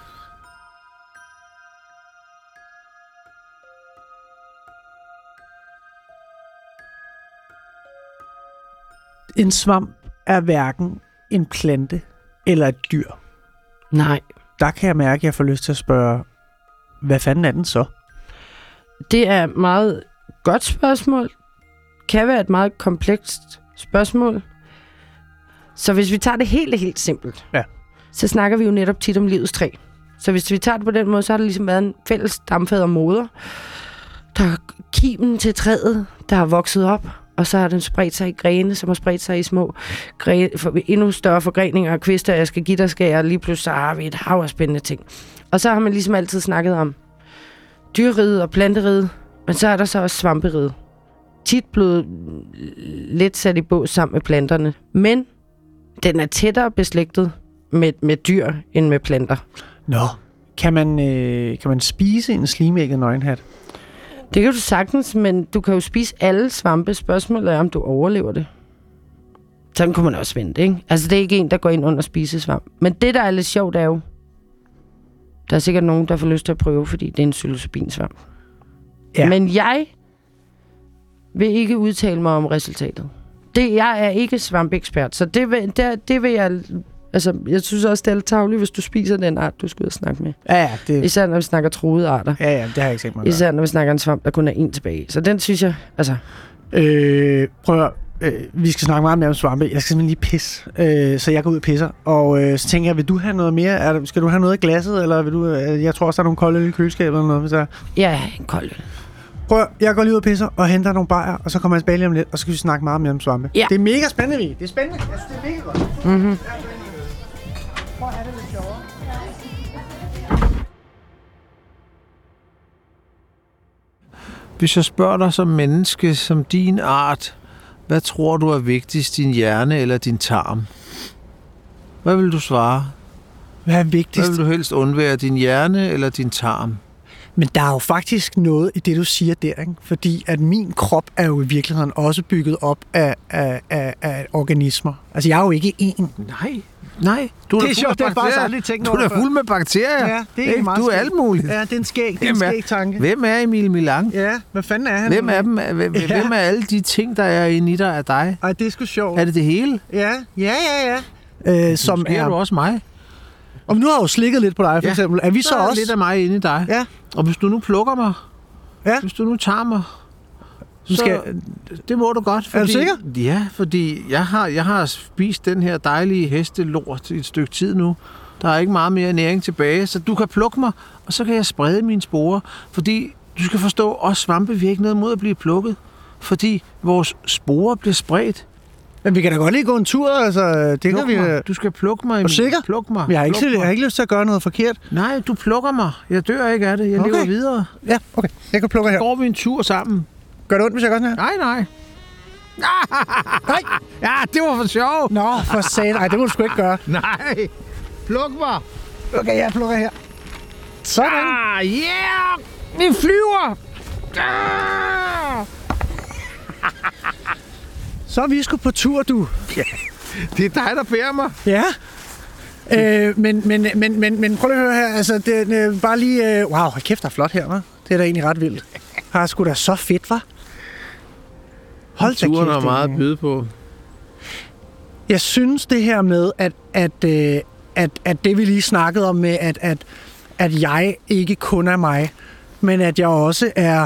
En svamp er hverken en plante eller et dyr. Nej. Der kan jeg mærke, at jeg får lyst til at spørge, hvad fanden er den så? Det er et meget godt spørgsmål. Kan være et meget komplekst spørgsmål. Så hvis vi tager det helt simpelt, så snakker vi jo netop tit om livets træ. Så hvis vi tager det på den måde, så har det ligesom været en fælles stamfader moder. Der er kimen til træet, der har vokset op, og så har den spredt sig i grene, som har spredt sig i små endnu større forgreninger og kvister, jeg skal give dig, skal jeg. Lige pludselig så har vi et hav af spændende ting. Og så har man ligesom altid snakket om dyreriget og planteriget, men så er der så også svamperiget. Tit blevet lidt sat i bås sammen med planterne, men den er tættere beslægtet med dyr end med planter. Nå, kan man spise en slimægget nøgenhat? Det kan du sagtens, men du kan jo spise alle svampe. Spørgsmålet er, om du overlever det. Sådan kunne man også vente, ikke? Altså, det er ikke en, der går ind under spisesvamp. Men det, der er lidt sjovt, er jo, der er sikkert nogen, der får lyst til at prøve, fordi det er en psilocybinsvamp. Ja. Men jeg vil ikke udtale mig om resultatet. Jeg er ikke svampekspert, så det vil jeg... Altså, jeg synes også, det er lidt tarveligt, hvis du spiser den art, du skal ud og snakke med. Ja, det... Især når vi snakker truede arter. Ja, det har jeg ikke set mig. Især når vi snakker en svamp, der kun er en tilbage. Så den synes jeg, altså... Prøv at vi skal snakke meget mere om svampe. Jeg skal simpelthen lige pisse, så jeg går ud og pisser. Og så tænker jeg, vil du have noget mere? Skal du have noget i glasset, eller vil du... jeg tror også, der er nogle kolde øl i køleskabet eller noget. Hvis der... Ja, en kold øl. Prøv, jeg går lige ud og pisser og henter nogle bajer, og så kommer jeg tilbage lige om lidt, og så skal vi snakke meget mere om svampe. Ja. Det er mega spændende, vi. Det er spændende. Jeg synes, det er mega godt. Mhm. Prøv at have det lidt sjovere. Hvis jeg spørger dig som menneske, som din art, hvad tror du er vigtigst, din hjerne eller din tarm? Hvad vil du svare? Hvad er vigtigst? Hvad vil du helst undvære, din hjerne eller din tarm? Men der er jo faktisk noget i det, du siger der, ikke? Fordi at min krop er jo i virkeligheden også bygget op af organismer. Altså, jeg er jo ikke én. Nej. Du er det er sjovt, det har jeg faktisk aldrig tænkt over. Du er fuld med bakterier. Ja, det er meget du er alt muligt. Ja, det er en skæg tanke. Hvem er Emil Milang? Ja, hvad fanden er han? Hvem er alle de ting, der er inde i dig af dig? Ej, det er sgu sjovt. Er det hele? Ja. Som er du også mig. Og nu har jeg jo slikket lidt på dig, for eksempel. Er vi så også... lidt af mig inde i dig. Ja. Og hvis du nu plukker mig, hvis du nu tager mig, så det må du godt. Fordi, er du sikker? Ja, fordi jeg har spist den her dejlige hestelort i et stykke tid nu. Der er ikke meget mere næring tilbage, så du kan plukke mig, og så kan jeg sprede mine sporer. Fordi du skal forstå, os svampe, vi har ikke noget mod at blive plukket. Fordi vores sporer bliver spredt. Men vi kan da godt lige gå en tur, altså. Det kan vi... Du skal plukke mig. Er du sikker? Pluk mig. Jeg har ikke lyst til at gøre noget forkert. Nej, du plukker mig. Jeg dør ikke af det. Jeg lever videre. Ja, okay. Jeg kan plukke her. Så går vi en tur sammen. Gør det ondt, hvis jeg gør sådan her? Nej. Nej. Ja, det var for sjov. Nå, for satan. Nej, det må du sgu ikke gøre. Nej. Pluk mig. Okay, jeg plukker her. Sådan. Yeah! Vi flyver. Så er vi sgu på tur, du. Ja, det er dig, der bærer mig. Ja. Men prøv lige at høre her. Altså, det bare lige... wow, kæft, der er flot her, hva'? Det er da egentlig ret vildt. Har sgu da så fedt, hva'? Hold da kæft. Turen er meget at byde på. Jeg synes det her med, at det vi lige snakkede om med, at jeg ikke kun er mig, men at jeg også er...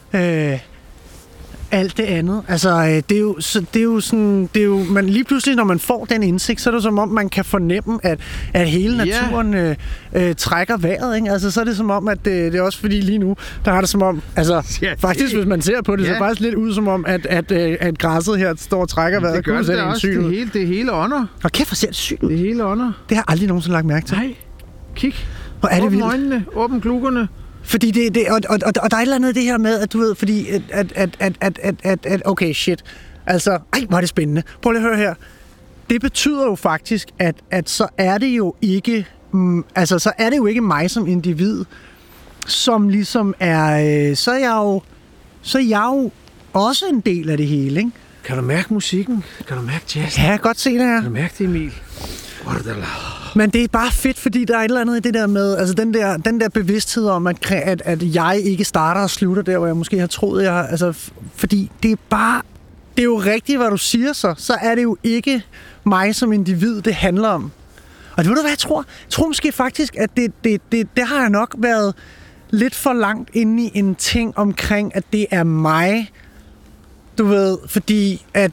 alt det andet. Altså, man lige pludselig, når man får den indsigt, så er det som om, man kan fornemme, at hele naturen trækker vejret, ikke? Altså, så er det som om, at det er også fordi lige nu, der er det som om, altså, faktisk, hvis man ser på det, så er det faktisk lidt ud som om, at græsset her står og trækker vejret. Det gør det også, det hele ånder. Og kæft, hvor ser det sygt ud. Det hele ånder. Det har jeg aldrig nogensinde lagt mærke til. Nej, kig. Hvor er det vildt. Åbn øjnene, åbn klukkerne. Fordi det og der er et eller andet det her med, at du ved, fordi at okay, shit. Altså, hvor er det spændende. Prøv lige at høre her. Det betyder jo faktisk, at så er det jo ikke, så er det jo ikke mig som individ, som ligesom er, så er jeg jo også en del af det hele, ikke? Kan du mærke musikken? Kan du mærke jazz? Ja, jeg kan godt se det her. Kan du mærke det, Emil? Men det er bare fedt, fordi der er et eller andet i det der med, altså den der bevidsthed om, at jeg ikke starter og slutter der, hvor jeg måske har troet, jeg har, altså, fordi det er jo rigtigt, hvad du siger så er det jo ikke mig som individ, det handler om. Og det ved du, hvad jeg tror? Jeg tror måske faktisk, at det har jeg nok været lidt for langt inde i en ting omkring, at det er mig, du ved, fordi at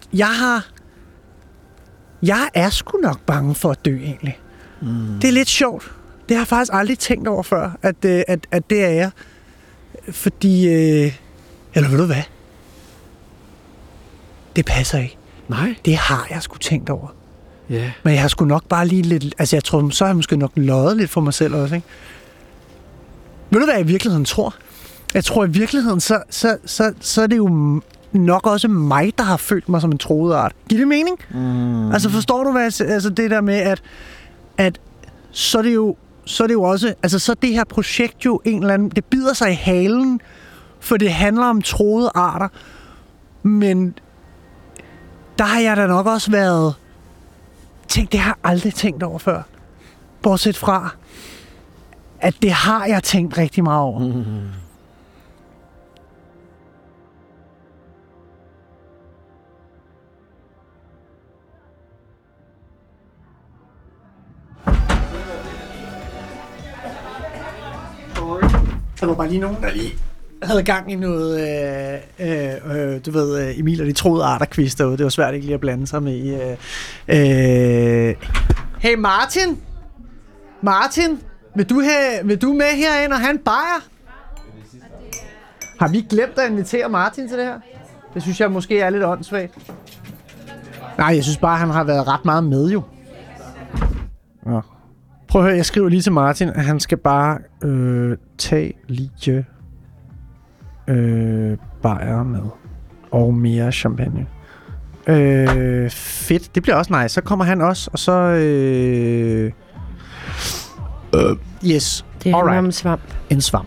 jeg er sgu nok bange for at dø, egentlig. Det er lidt sjovt. Det har jeg faktisk aldrig tænkt over før, at det er jeg. Fordi, eller ved du hvad? Det passer ikke. Nej. Det har jeg sgu tænkt over. Ja. Yeah. Men jeg har sgu nok bare lige lidt, altså jeg tror, så har jeg måske nok løjet lidt for mig selv også, ikke? Ved du, hvad jeg i virkeligheden tror? Jeg tror i virkeligheden, så er det jo nok også mig, der har følt mig som en truet art. Giver det mening? Altså forstår du, hvad altså det der med, at så er det jo også, altså så er det her projekt jo en eller anden, det bider sig i halen, for det handler om truede arter, men der har jeg da nok også været, tænkt, det har jeg aldrig tænkt over før. Bortset fra, at det har jeg tænkt rigtig meget over. Der var bare lige nogen, der lige havde gang i noget, du ved, Emil og de troede arter-quiz derude. Det var svært ikke lige at blande sig med i. Hey Martin! Martin! Vil du med herind og have en bajer? Har vi glemt at invitere Martin til det her? Det synes jeg måske er lidt åndssvagt. Nej, jeg synes bare, han har været ret meget med jo. Ja. Prøv at høre, jeg skriver lige til Martin, at han skal bare tage lige bajer med. Og mere champagne. Fedt, det bliver også nice. Så kommer han også, og så... yes. Det handler om en svamp. En svamp.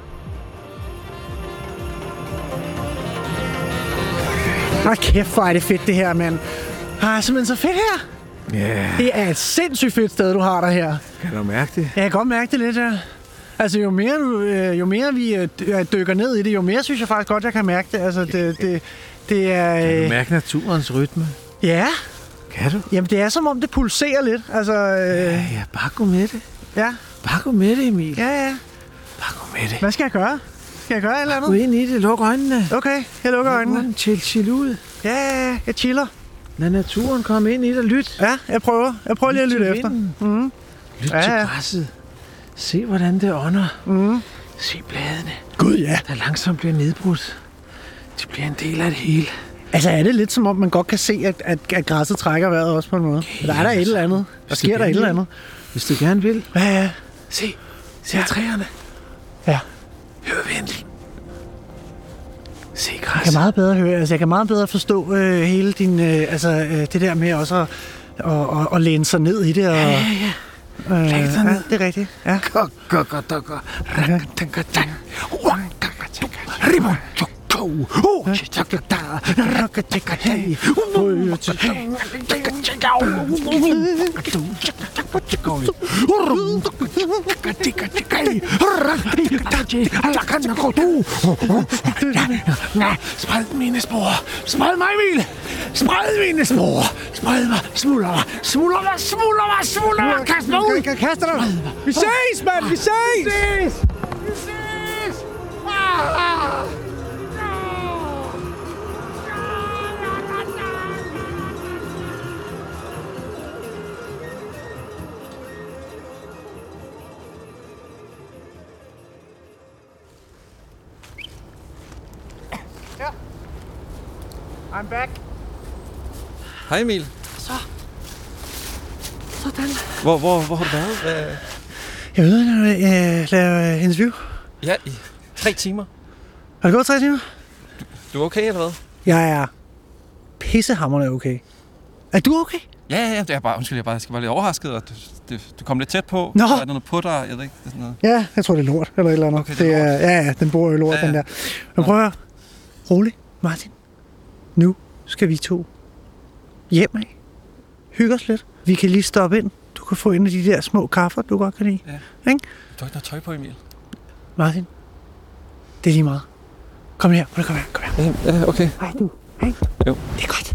Nå kæft, hvor er det fedt det her, mand. Simpelthen så fedt her. Yeah. Det er et sindssygt fedt sted, du har der her. Kan du mærke det? Jeg kan godt mærke det lidt her. Altså, jo mere vi dykker ned i det, jo mere synes jeg faktisk godt, jeg kan mærke det. Altså, det er... Kan du mærke naturens rytme? Ja. Kan du? Jamen, det er som om, det pulserer lidt. Altså, ja, bare gå med det. Ja. Bare gå med det, Emil. Ja. Bare gå med det. Hvad skal jeg gøre? Skal jeg gøre et eller andet? Gå ind i det. Luk øjnene. Okay, jeg lukker øjnene. Chill ud. Ja, jeg chiller. Lad naturen komme ind i det og lyt. Ja, jeg prøver lige at lytte efter. Lyt til græsset. Se, hvordan det ånder. Se bladene. Gud, ja. Der langsomt bliver nedbrudt. De bliver en del af det hele. Altså, er det lidt som om, man godt kan se, at græsset trækker vejret også på en måde? Okay, der er der et eller andet. Der sker der et eller andet. Hvis du gerne vil. Ja. Se træerne. Ja. Hør vinden. Se græsset. Jeg kan meget bedre høre. Altså, jeg kan meget bedre forstå hele din... det der med også at læne sig ned i det. Og, ja. Læg dig ned. Det er rigtigt. Ja. Spred mine spor. Spred mig, Emil. Spred mine spor. Spred mig. Smuldrer mig. Kast mig ud. Kast dig. Vi ses, mand. Vi ses. I'm back. Hej Emil. Sådan. Hvor har du været? Jeg ved, at jeg laver interview. Ja, i 3 timer. Har det gået 3 timer? Du er okay, eller hvad? Jeg er pissehammerende okay. Er du okay? Ja, det er bare, undskyld, jeg skal bare lidt overrasket, og du kom lidt tæt på. Nå. Der er noget på dig, jeg ved ikke, det er sådan noget. Ja, jeg tror, det er lort, eller et eller andet. Okay, det er lort. Ja, den bor jo lort, den der. Men prøv at høre. Rolig, Martin. Nu skal vi 2 hjem af. Hygge os lidt. Vi kan lige stoppe ind. Du kan få en af de der små kaffer, du godt kan lide. Ja. Ikke? Du har ikke noget tøj på, Emil. Martin, det er lige meget. Kom her. Ja, okay. Hej du. Hej. Jo. Det er godt.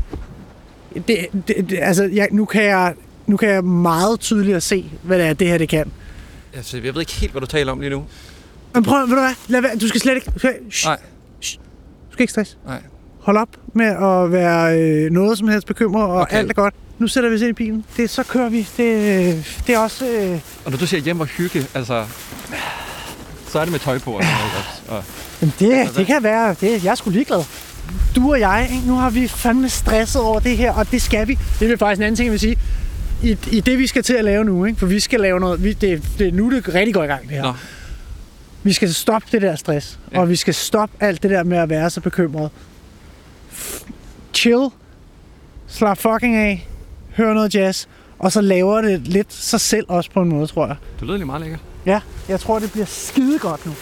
Altså, nu kan jeg meget tydeligt se, hvad det her det kan. Altså, jeg ved ikke helt, hvad du taler om lige nu. Men prøv, ved du hvad? Lad være. Du skal slet ikke... Nej. Du skal ikke stress. Nej. Hold op med at være noget som helst bekymret, og okay. Alt er godt. Nu sætter vi os ind i bilen. Så kører vi. Det er også... Og når du siger hjem og hygge, altså... Så er det med tøj på. Og Jamen det kan være... jeg er sgu ligeglad. Du og jeg, ikke? Nu har vi fandme stresset over det her, og det skal vi. Det er faktisk en anden ting, jeg vil sige. I det, vi skal til at lave nu, ikke? For vi skal lave noget... Nu det rigtig går i gang, det her. Nå. Vi skal stoppe det der stress, og vi skal stoppe alt det der med at være så bekymret. Chill. Slap fucking af. Hør noget jazz. Og så laver det lidt sig selv også på en måde, tror jeg. Det lyder lige meget lækkert. Ja, jeg tror, det bliver skide godt nu.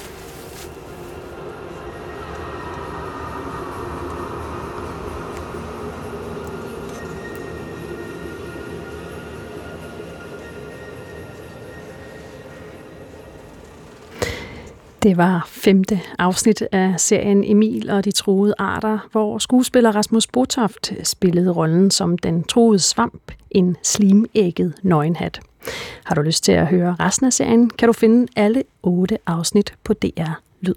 Det var 5. afsnit af serien Emil og de truede arter, hvor skuespiller Rasmus Botoft spillede rollen som den truede svamp, en slimægget nøgenhat. Har du lyst til at høre resten af serien, kan du finde alle 8 afsnit på DR Lyd.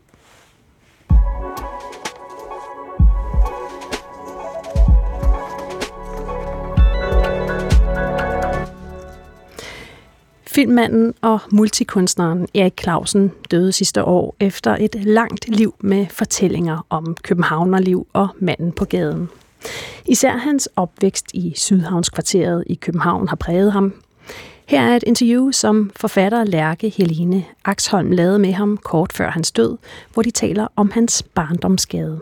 Filmmanden og multikunstneren Erik Clausen døde sidste år efter et langt liv med fortællinger om københavnerliv og manden på gaden. Især hans opvækst i Sydhavnskvarteret i København har præget ham. Her er et interview, som forfatter Lærke Helene Axholm lavede med ham kort før hans død, hvor de taler om hans barndomsgade.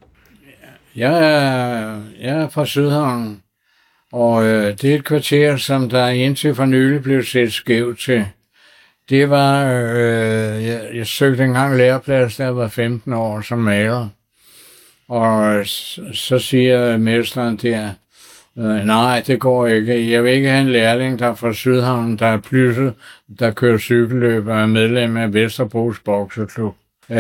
Jeg er fra Sydhavn. Og det er et kvarter, som der indtil for nylig blev set skævt til. Det var, jeg søgte engang læreplads, da jeg var 15 år som maler. Og så siger mesteren der, nej, det går ikke. Jeg vil ikke have en lærling, der er fra Sydhavn, der er plysset, der kører cykelløb og er medlem af Vesterbros Bokseklub.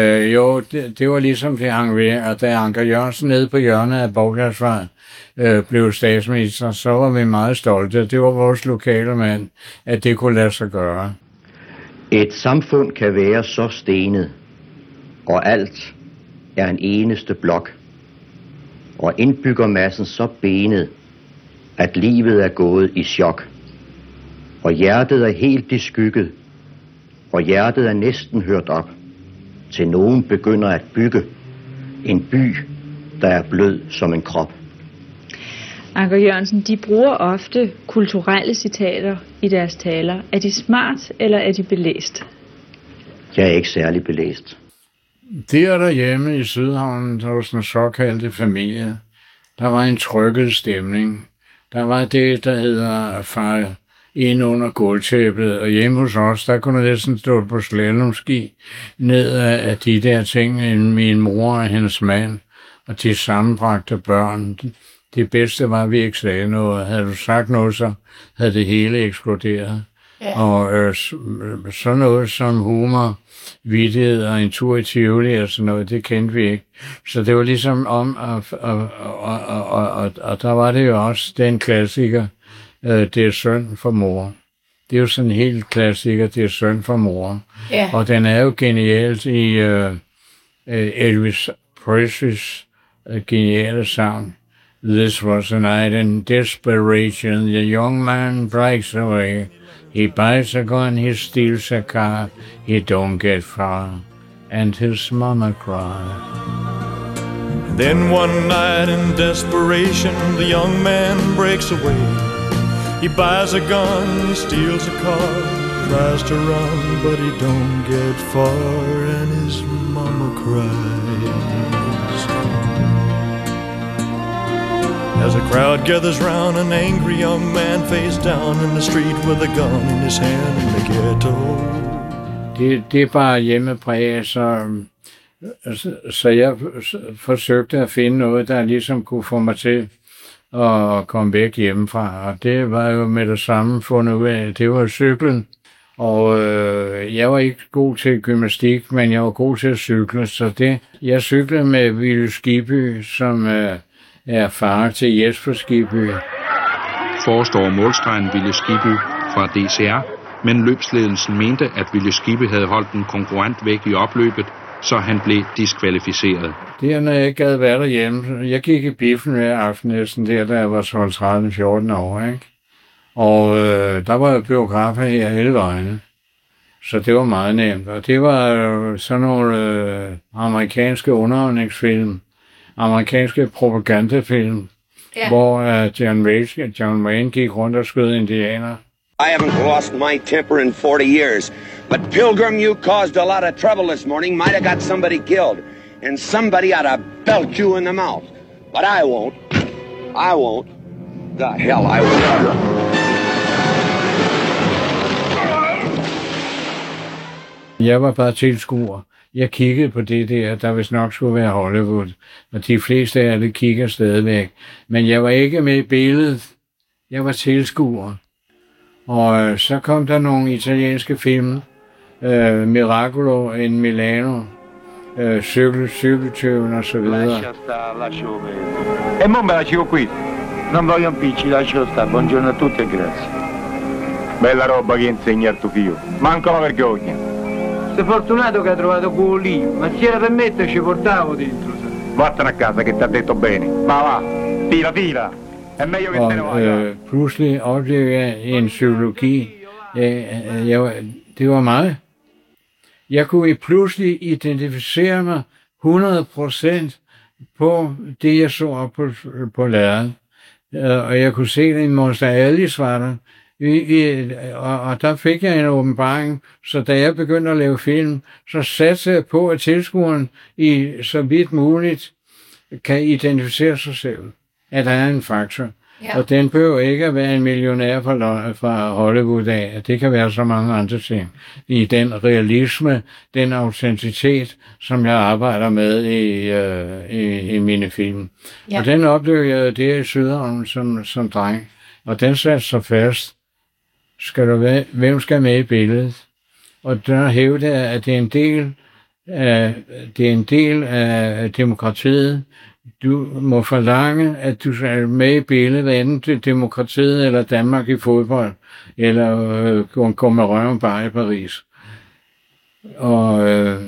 Det var ligesom det hang ved, og da Anker Jørgensen nede på hjørnet af Borgjersvej blev statsminister, så var vi meget stolte. Det var vores lokale mand, at det kunne lade sig gøre. Et samfund kan være så stenet, og alt er en eneste blok, og indbyggermassen så benet, at livet er gået i chok, og hjertet er helt i skygget, og hjertet er næsten hørt op, til nogen begynder at bygge en by, der er blød som en krop. Anker Jørgensen, de bruger ofte kulturelle citater i deres taler. Er de smart, eller er de belæst? Jeg er ikke særlig belæst. Derhjemme i Sydhavnen, der var sådan en såkaldte familie. Der var en trykket stemning. Der var det, der hedder far ind under gulvtæppet, og hjemme hos os, der kunne næsten stå på slalomski ned af de der ting, min mor og hendes mand, og de sammenbragte børn. Det bedste var, at vi ikke sagde noget. Havde du sagt noget, så havde det hele eksploderet. Ja. Og sådan noget som humor, vittighed og en tur i Tivoli og sådan noget, det kendte vi ikke. Så det var ligesom om, og der var det jo også den klassiker, det er synd for mor. Det er jo sådan en helt klassiker, det er synd for mor. Ja. Og den er jo genialt i Elvis Presleys geniale sang. This was a night in desperation. The young man breaks away. He buys a gun, he steals a car. He don't get far. And his mama cries. Then one night in desperation, the young man breaks away. He buys a gun, he steals a car. tries to run, but he don't get far, and his mama cries. As a crowd gathers round, an angry young man face down in the street with a gun in his hand in the ghetto. Det er bare hjemmepræget, så jeg forsøgte at finde noget, der ligesom kunne få mig til at komme væk hjemmefra. Og det var jo med det samme fundet ud af. Det var cyklen. Og jeg var ikke god til gymnastik, men jeg var god til at cykle. Så jeg cyklede med Willy Skibby, som er far til Jesper Skibby. Forestår målstregen Willy Skibby fra DCR, men løbsledelsen mente, at Willy Skibby havde holdt en konkurrent væk i opløbet, så han blev diskvalificeret. Det er, når jeg ikke gad være derhjemme. Jeg gik i biffen hver aften næsten der, da jeg var 12-13-14 år, ikke? Og der var jo biografer her hele vejen. Så det var meget nemt. Og det var sådan nogle amerikanske underholdningsfilm, amerikanske propagandafilm, hvor John Wayne gik rundt og skød indianer. I haven't lost my temper in 40 years, but Pilgrim, you caused a lot of trouble this morning. Might have got somebody killed, and somebody ought to belt you in the mouth. But I won't. I won't. The hell I won't. Jeg var bare tilskuer. Jeg kiggede på det der vist nok skulle være Hollywood, og de fleste af det kigger stadigvæk. Men jeg var ikke med i billedet. Jeg var tilskuer. Og så kom der nogle italienske film, Miracolo in Milano, cykeltøven og så videre. E mo me la ciò qui. Non voglio impicci, lascio stare. Buongiorno a tutti e grazie. Bella roba che insegna al tuo figlio. Manca una vergogna. Sei fortunato che ha trovato quello lì, ma se era per me te ci portavo dentro. Vattene a casa che ti ha detto bene. Ma va, tira. Og pludselig oplevede jeg en psykologi. Det var meget. Jeg kunne pludselig identificere mig 100% på det, jeg så op på lærredet. Og jeg kunne se det i Monster Alice var der. Og der fik jeg en åbenbaring, så da jeg begyndte at lave film, så satte jeg på, at tilskueren i så vidt muligt kan identificere sig selv. At der er en faktor. Ja. Og den behøver ikke at være en millionær fra Hollywood af. Det kan være så mange andre ting. I den realisme, den autenticitet, som jeg arbejder med i mine film. Ja. Og den oplevede jeg der i Sydhavn som dreng. Og den satte sig fast. Hvem skal med i billedet? Og der hævder jeg, at det er en del af demokratiet. Du må forlange, at du er med i billedet, enten til demokratiet eller Danmark i fodbold, eller gå med røven bare i Paris. Og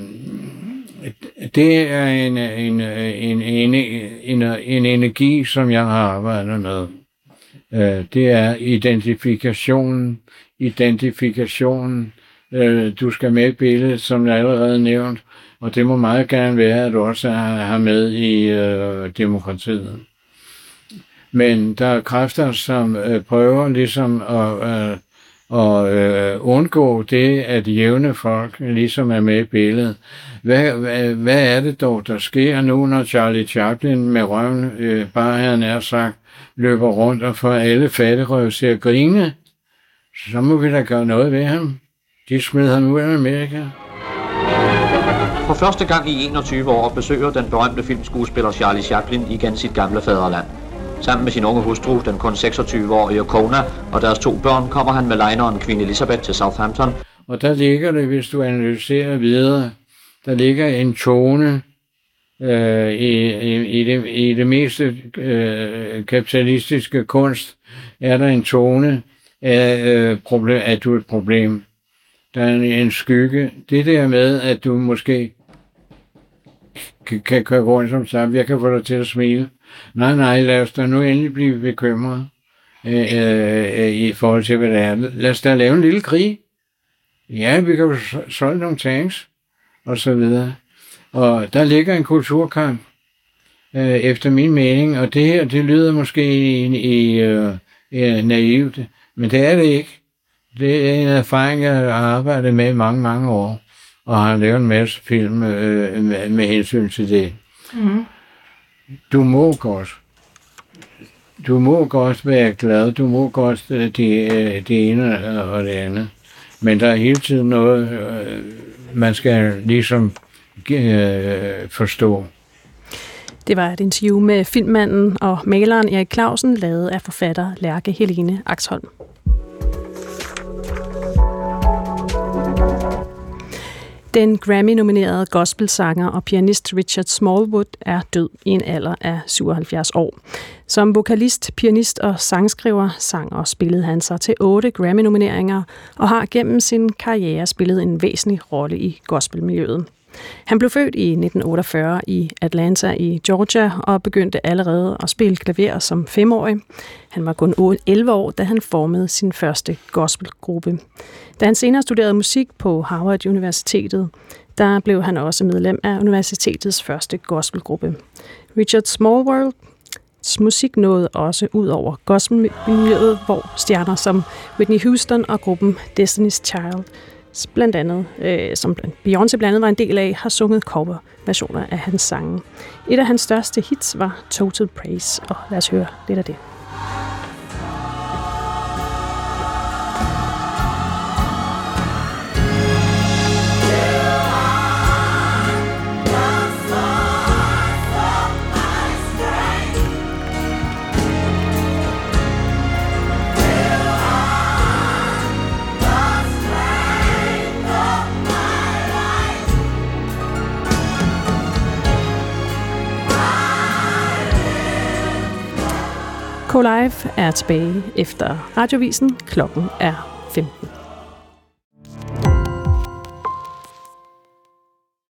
det er en energi, som jeg har arbejdet med. Det er identifikationen. Du skal med i billedet, som jeg allerede nævnt. Og det må meget gerne være, at du også har med i demokratiet. Men der er kræfter, som prøver ligesom at undgå det, at jævne folk ligesom er med i billedet. Hvad er det dog, der sker nu, når Charlie Chaplin med røven, bare han er sagt, løber rundt og får alle fattigrøv til at grine? Så må vi da gøre noget ved ham. De smed ham ud af Amerika. For første gang i 21 år besøger den berømte filmskuespiller Charlie Chaplin igen sit gamle faderland. Sammen med sin unge hustru, den kun 26-årige Kona, og deres 2 børn, kommer han med lineren Queen Elizabeth til Southampton. Og der ligger det, hvis du analyserer videre, der ligger en tone i det meste kapitalistiske kunst, er der en tone af at du er et problem. Der er en skygge. Det der med, at du måske kan køre rundt som sagt, jeg kan få dig til at smile. Nej, lad os da nu endelig blive bekymret i forhold til, hvad det er. Lad os da lave en lille krig. Ja, vi kan jo solge nogle tanks, og så videre. Og der ligger en kulturkamp, efter min mening, og det her, det lyder måske naivt, men det er det ikke. Det er en erfaring, jeg har arbejdet med i mange, mange år, og har lavet en masse film med hensyn til det. Mm. Du må godt være glad, du må godt det ene og det andet, men der er hele tiden noget, man skal ligesom forstå. Det var et interview med filmmanden og maleren Erik Clausen, lavet af forfatter Lærke Helene Axholm. Den Grammy-nominerede gospelsanger og pianist Richard Smallwood er død i en alder af 77 år. Som vokalist, pianist og sangskriver sang og spillede han sig til 8 Grammy-nomineringer og har gennem sin karriere spillet en væsentlig rolle i gospelmiljøet. Han blev født i 1948 i Atlanta i Georgia og begyndte allerede at spille klaver som 5-årig. Han var kun 11 år, da han formede sin første gospelgruppe. Da han senere studerede musik på Harvard Universitetet, der blev han også medlem af universitetets første gospelgruppe. Richard Smallwoods musik nåede også ud over gospelmiljøet, hvor stjerner som Whitney Houston og gruppen Destiny's Child, blandt andet, som Beyoncé blandt andet var en del af, har sunget coverversioner af hans sange. Et af hans største hits var Total Praise, og lad os høre lidt af det. K-Live er tilbage efter radiovisen. Klokken er 15.